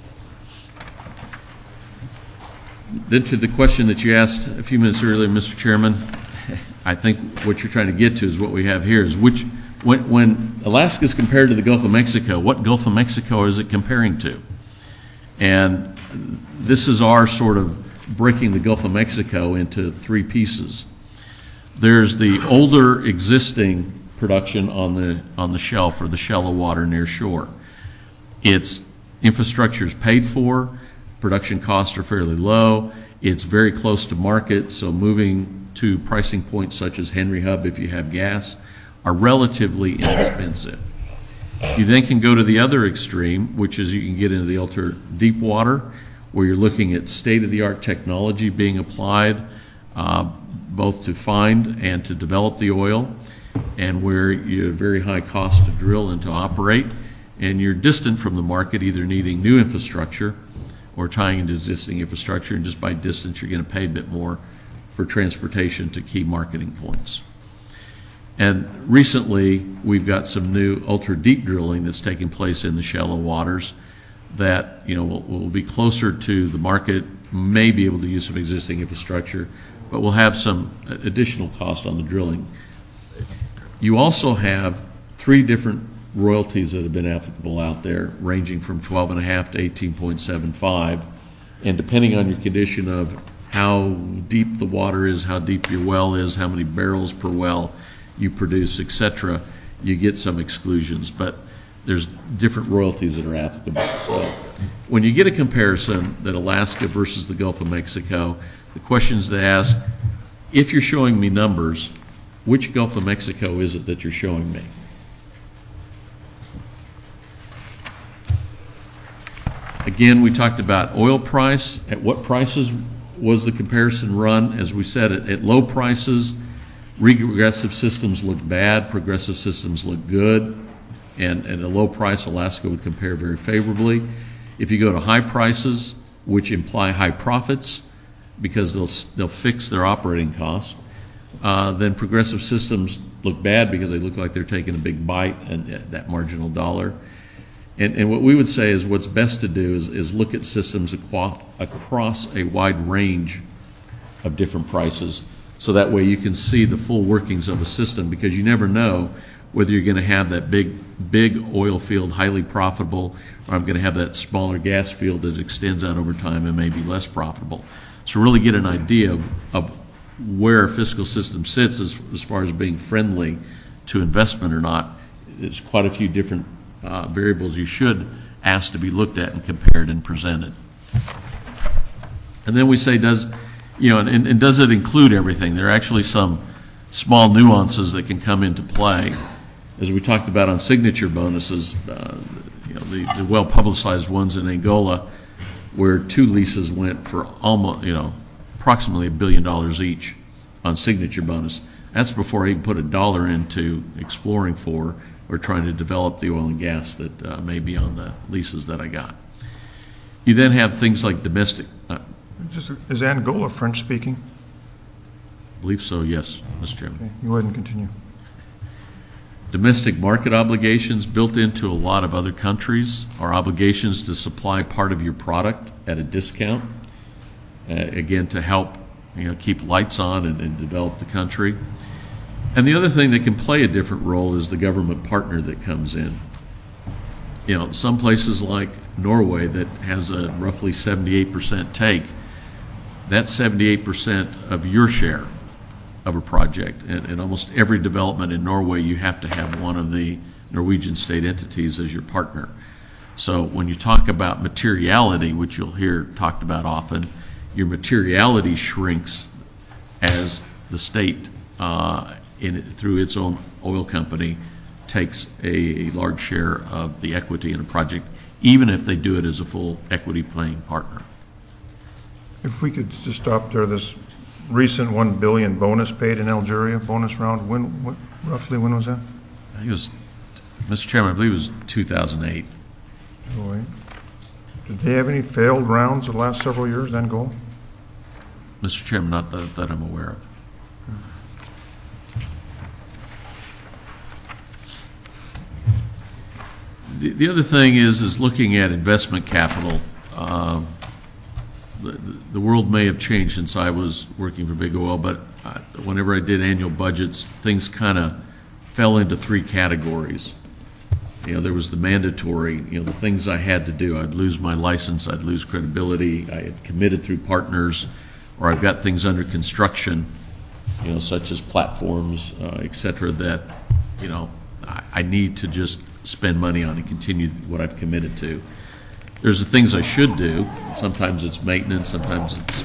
Then to the question that you asked a few minutes earlier, Mr. Chairman, I think what you're trying to get to is what we have here is which when Alaska is compared to the Gulf of Mexico, what Gulf of Mexico is it comparing to? And this is our sort of breaking the Gulf of Mexico into three pieces. There's the older existing production on the shelf or the shallow water near shore. Its infrastructure is paid for, production costs are fairly low, it's very close to market, so moving to pricing points such as Henry Hub, if you have gas, are relatively inexpensive. You then can go to the other extreme, which is you can get into the ultra deep water, where you're looking at state-of-the-art technology being applied both to find and to develop the oil, and where you have very high cost to drill and to operate, and you're distant from the market, either needing new infrastructure or tying into existing infrastructure, and just by distance you're going to pay a bit more for transportation to key marketing points. And recently we've got some new ultra-deep drilling that's taking place in the shallow waters that will be closer to the market, may be able to use some existing infrastructure, but will have some additional cost on the drilling. You also have three different royalties that have been applicable out there, ranging from 12.5 to 18.75, and depending on your condition of how deep the water is, how deep your well is, how many barrels per well you produce, etc., you get some exclusions, but there's different royalties that are applicable. So when you get a comparison that Alaska versus the Gulf of Mexico, the questions to ask, if you're showing me numbers, which Gulf of Mexico is it that you're showing me? Again, we talked about oil price. At what prices was the comparison run? As we said, at low prices, regressive systems look bad, progressive systems look good, and at a low price, Alaska would compare very favorably. If you go to high prices, which imply high profits, because they'll fix their operating costs, then progressive systems look bad because they look like they're taking a big bite and that marginal dollar. And what we would say is what's best to do is look at systems across a wide range of different prices, so that way you can see the full workings of a system, because you never know whether you're going to have that big oil field, highly profitable, or I'm going to have that smaller gas field that extends out over time and may be less profitable. So really get an idea of where a fiscal system sits as far as being friendly to investment or not. There's quite a few different variables you should ask to be looked at and compared and presented. And then we say, does it include everything? There are actually some small nuances that can come into play. As we talked about on signature bonuses, the well-publicized ones in Angola, where two leases went for almost, approximately $1 billion each on signature bonus. That's before I even put $1 into exploring for or trying to develop the oil and gas that may be on the leases that I got. You then have things like domestic. Is Angola French-speaking? I believe so, yes, Mr. Chairman. Okay, you go ahead and continue. Domestic market obligations built into a lot of other countries are obligations to supply part of your product at a discount, again, to help keep lights on and develop the country. And the other thing that can play a different role is the government partner that comes in. Some places like Norway that has a roughly 78% take, that's 78% of your share of a project. And almost every development in Norway, you have to have one of the Norwegian state entities as your partner. So when you talk about materiality, which you'll hear talked about often, your materiality shrinks as the state, through its own oil company, takes a large share of the equity in a project, even if they do it as a full equity playing partner. If we could just stop there, this recent $1 billion bonus paid in Algeria, bonus round, roughly when was that? I think it was, Mr. Chairman, I believe it was 2008. Did they have any failed rounds the last several years, Angola? Mr. Chairman, not that I'm aware of. The other thing is looking at investment capital. The world may have changed since I was working for Big Oil, but whenever I did annual budgets, things kind of fell into three categories. There was the mandatory, the things I had to do. I'd lose my license, I'd lose credibility, I had committed through partners, or I've got things under construction, such as platforms, et cetera, that, I need to just spend money on and continue what I've committed to. There's the things I should do. Sometimes it's maintenance, sometimes it's,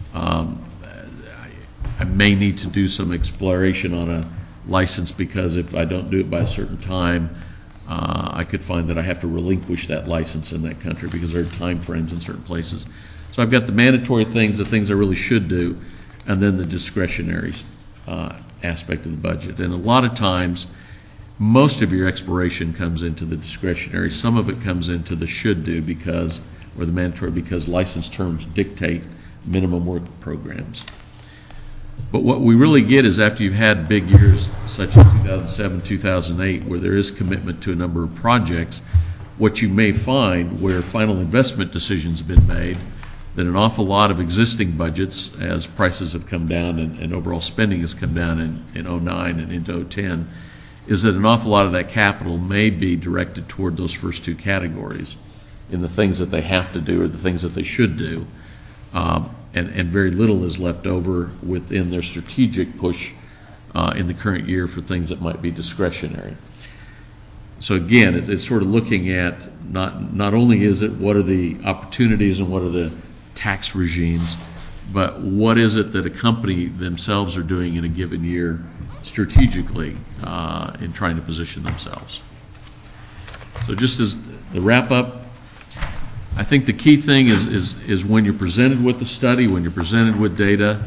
I may need to do some exploration on a license because if I don't do it by a certain time, I could find that I have to relinquish that license in that country because there are time frames in certain places. So I've got the mandatory things, the things I really should do, and then the discretionary aspect of the budget. And a lot of times, most of your exploration comes into the discretionary. Some of it comes into the should do because, or the mandatory because license terms dictate minimum work programs. But what we really get is after you've had big years such as 2007, 2008, where there is commitment to a number of projects, what you may find where final investment decisions have been made, that an awful lot of existing budgets, as prices have come down and overall spending has come down in 2009 and into 2010, is that an awful lot of that capital may be directed toward those first two categories in the things that they have to do or the things that they should do. And very little is left over within their strategic push in the current year for things that might be discretionary. So again, it's sort of looking at not only is it what are the opportunities and what are the tax regimes, but what is it that a company themselves are doing in a given year strategically in trying to position themselves. So just as the wrap up, I think the key thing is when you're presented with the study, when you're presented with data,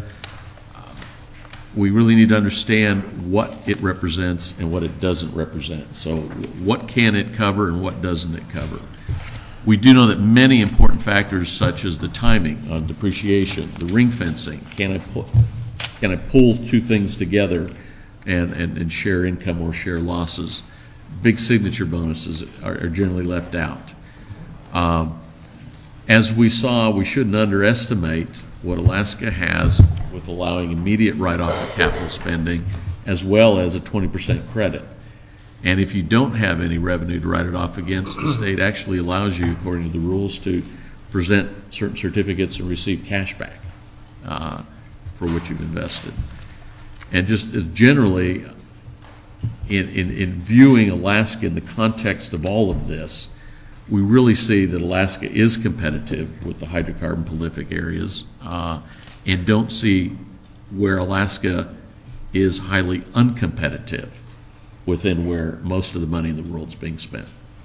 we really need to understand what it represents and what it doesn't represent. So what can it cover and what doesn't it cover? We do know that many important factors such as the timing on depreciation, the ring fencing, can I pull two things together and share income or share losses? Big signature bonuses are generally left out. As we saw, we shouldn't underestimate what Alaska has with allowing immediate write-off of capital spending as well as a 20% credit. And if you don't have any revenue to write it off against, the state actually allows you, according to the rules, to present certain certificates and receive cash back for what you've invested. And just generally, in viewing Alaska in the context of all of this, we really see that Alaska is competitive with the hydrocarbon prolific areas and don't see where Alaska is highly uncompetitive within where most of the money in the world is being spent.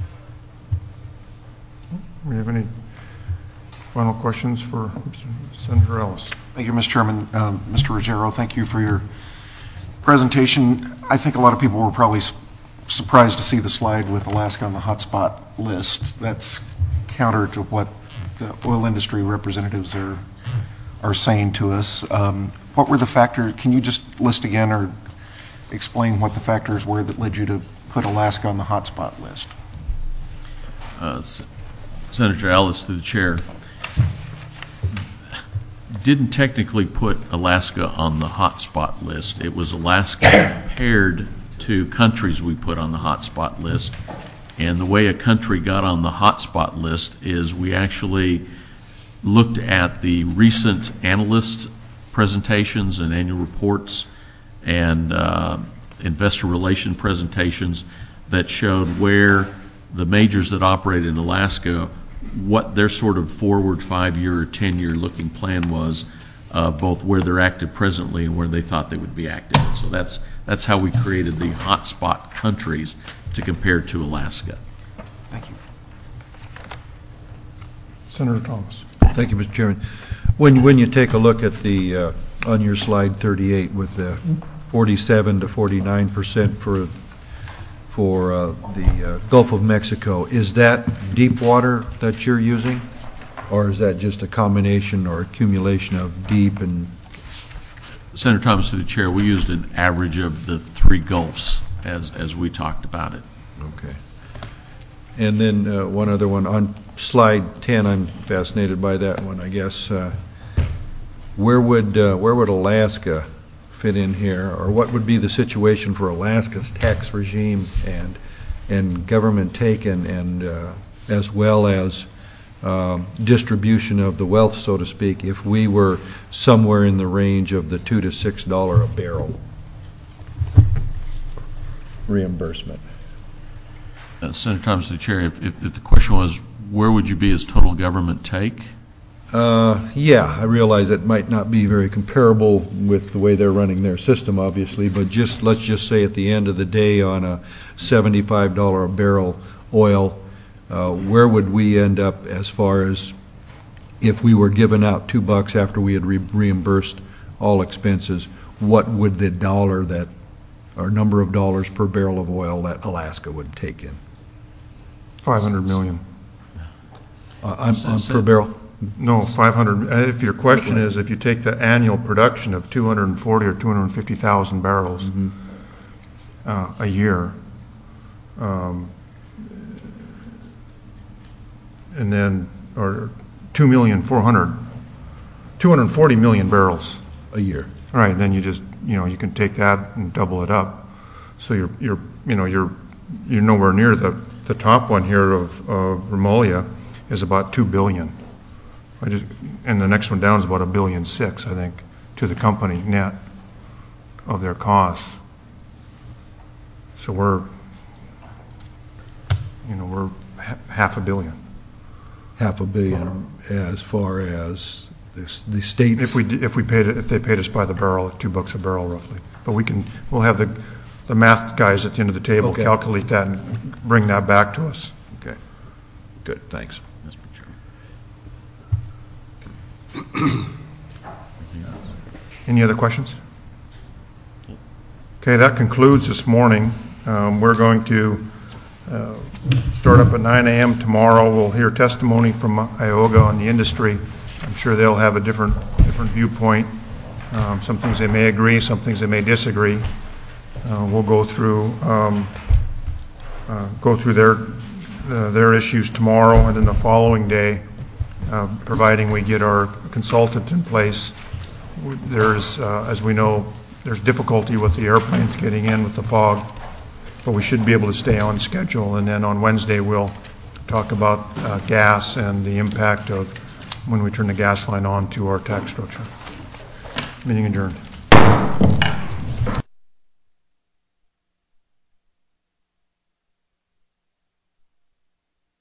Do we have any final questions for Senator Ellis? Thank you, Mr. Chairman. Mr. Ruggiero, thank you for your presentation. I think a lot of people were probably surprised to see the slide with Alaska on the hotspot list. That's counter to what the oil industry representatives are saying to us. What were the factors? Can you just list again or explain what the factors were that led you to put Alaska on the hotspot list? Senator Ellis, through the chair, didn't technically put Alaska on the hotspot list. It was Alaska compared to countries we put on the hotspot list. And the way a country got on the hotspot list is we actually looked at the recent analyst presentations and annual reports and investor relation presentations that showed where the majors that operate in Alaska, what their sort of forward 5-year or 10-year looking plan was, both where they're active presently and where they thought they would be active. So that's how we created the hotspot countries to compare to Alaska. Thank you. Senator Thomas. Thank you, Mr. Chairman. When you take a look at the, on your slide 38 with the 47 to 49% for the Gulf of Mexico, is that deep water that you're using? Or is that just a combination or accumulation of deep and? Senator Thomas, through the chair, we used an average of the three Gulfs as we talked about it. Okay. And then one other one. On slide 10, I'm fascinated by that one, I guess. Where would Alaska fit in here? Or what would be the situation for Alaska's tax regime and government take and as well as distribution of the wealth, so to speak, if we were somewhere in the range of the $2 to $6 a barrel reimbursement? Senator Thomas, the chair, if the question was, where would you be as total government take? Yeah, I realize it might not be very comparable with the way they're running their system, obviously, but let's just say at the end of the day on a $75 a barrel oil, where would we end up as far as if we were given out $2 after we had reimbursed all expenses? What would the number of dollars per barrel of oil that Alaska would take in? 500 million. Per barrel? No, 500. If your question is if you take the annual production of 240 or 250,000 barrels a year, and then, or 240 million barrels a year. Right, and then you just, you can take that and double it up. So you're nowhere near the top one here of Remolia is about 2 billion. And the next one down is about $1.6 billion, I think, to the company net of their costs. So we're $500 million. $500 million as far as the states. If they paid us by the barrel at $2 a barrel roughly, but we'll have the math guys at the end of the table calculate that and bring that back to us. Okay, good, thanks. Any other questions? Okay, that concludes this morning. We're going to start up at 9 a.m. tomorrow. We'll hear testimony from Ioga on the industry. I'm sure they'll have a different viewpoint. Some things they may agree, some things they may disagree. We'll go through their issues tomorrow, and then the following day, providing we get our consultant in place. There's, as we know, there's difficulty with the airplanes getting in with the fog, but we should be able to stay on schedule. And then on Wednesday, we'll talk about gas and the impact of when we turn the gas line on to our tax structure. Meeting adjourned.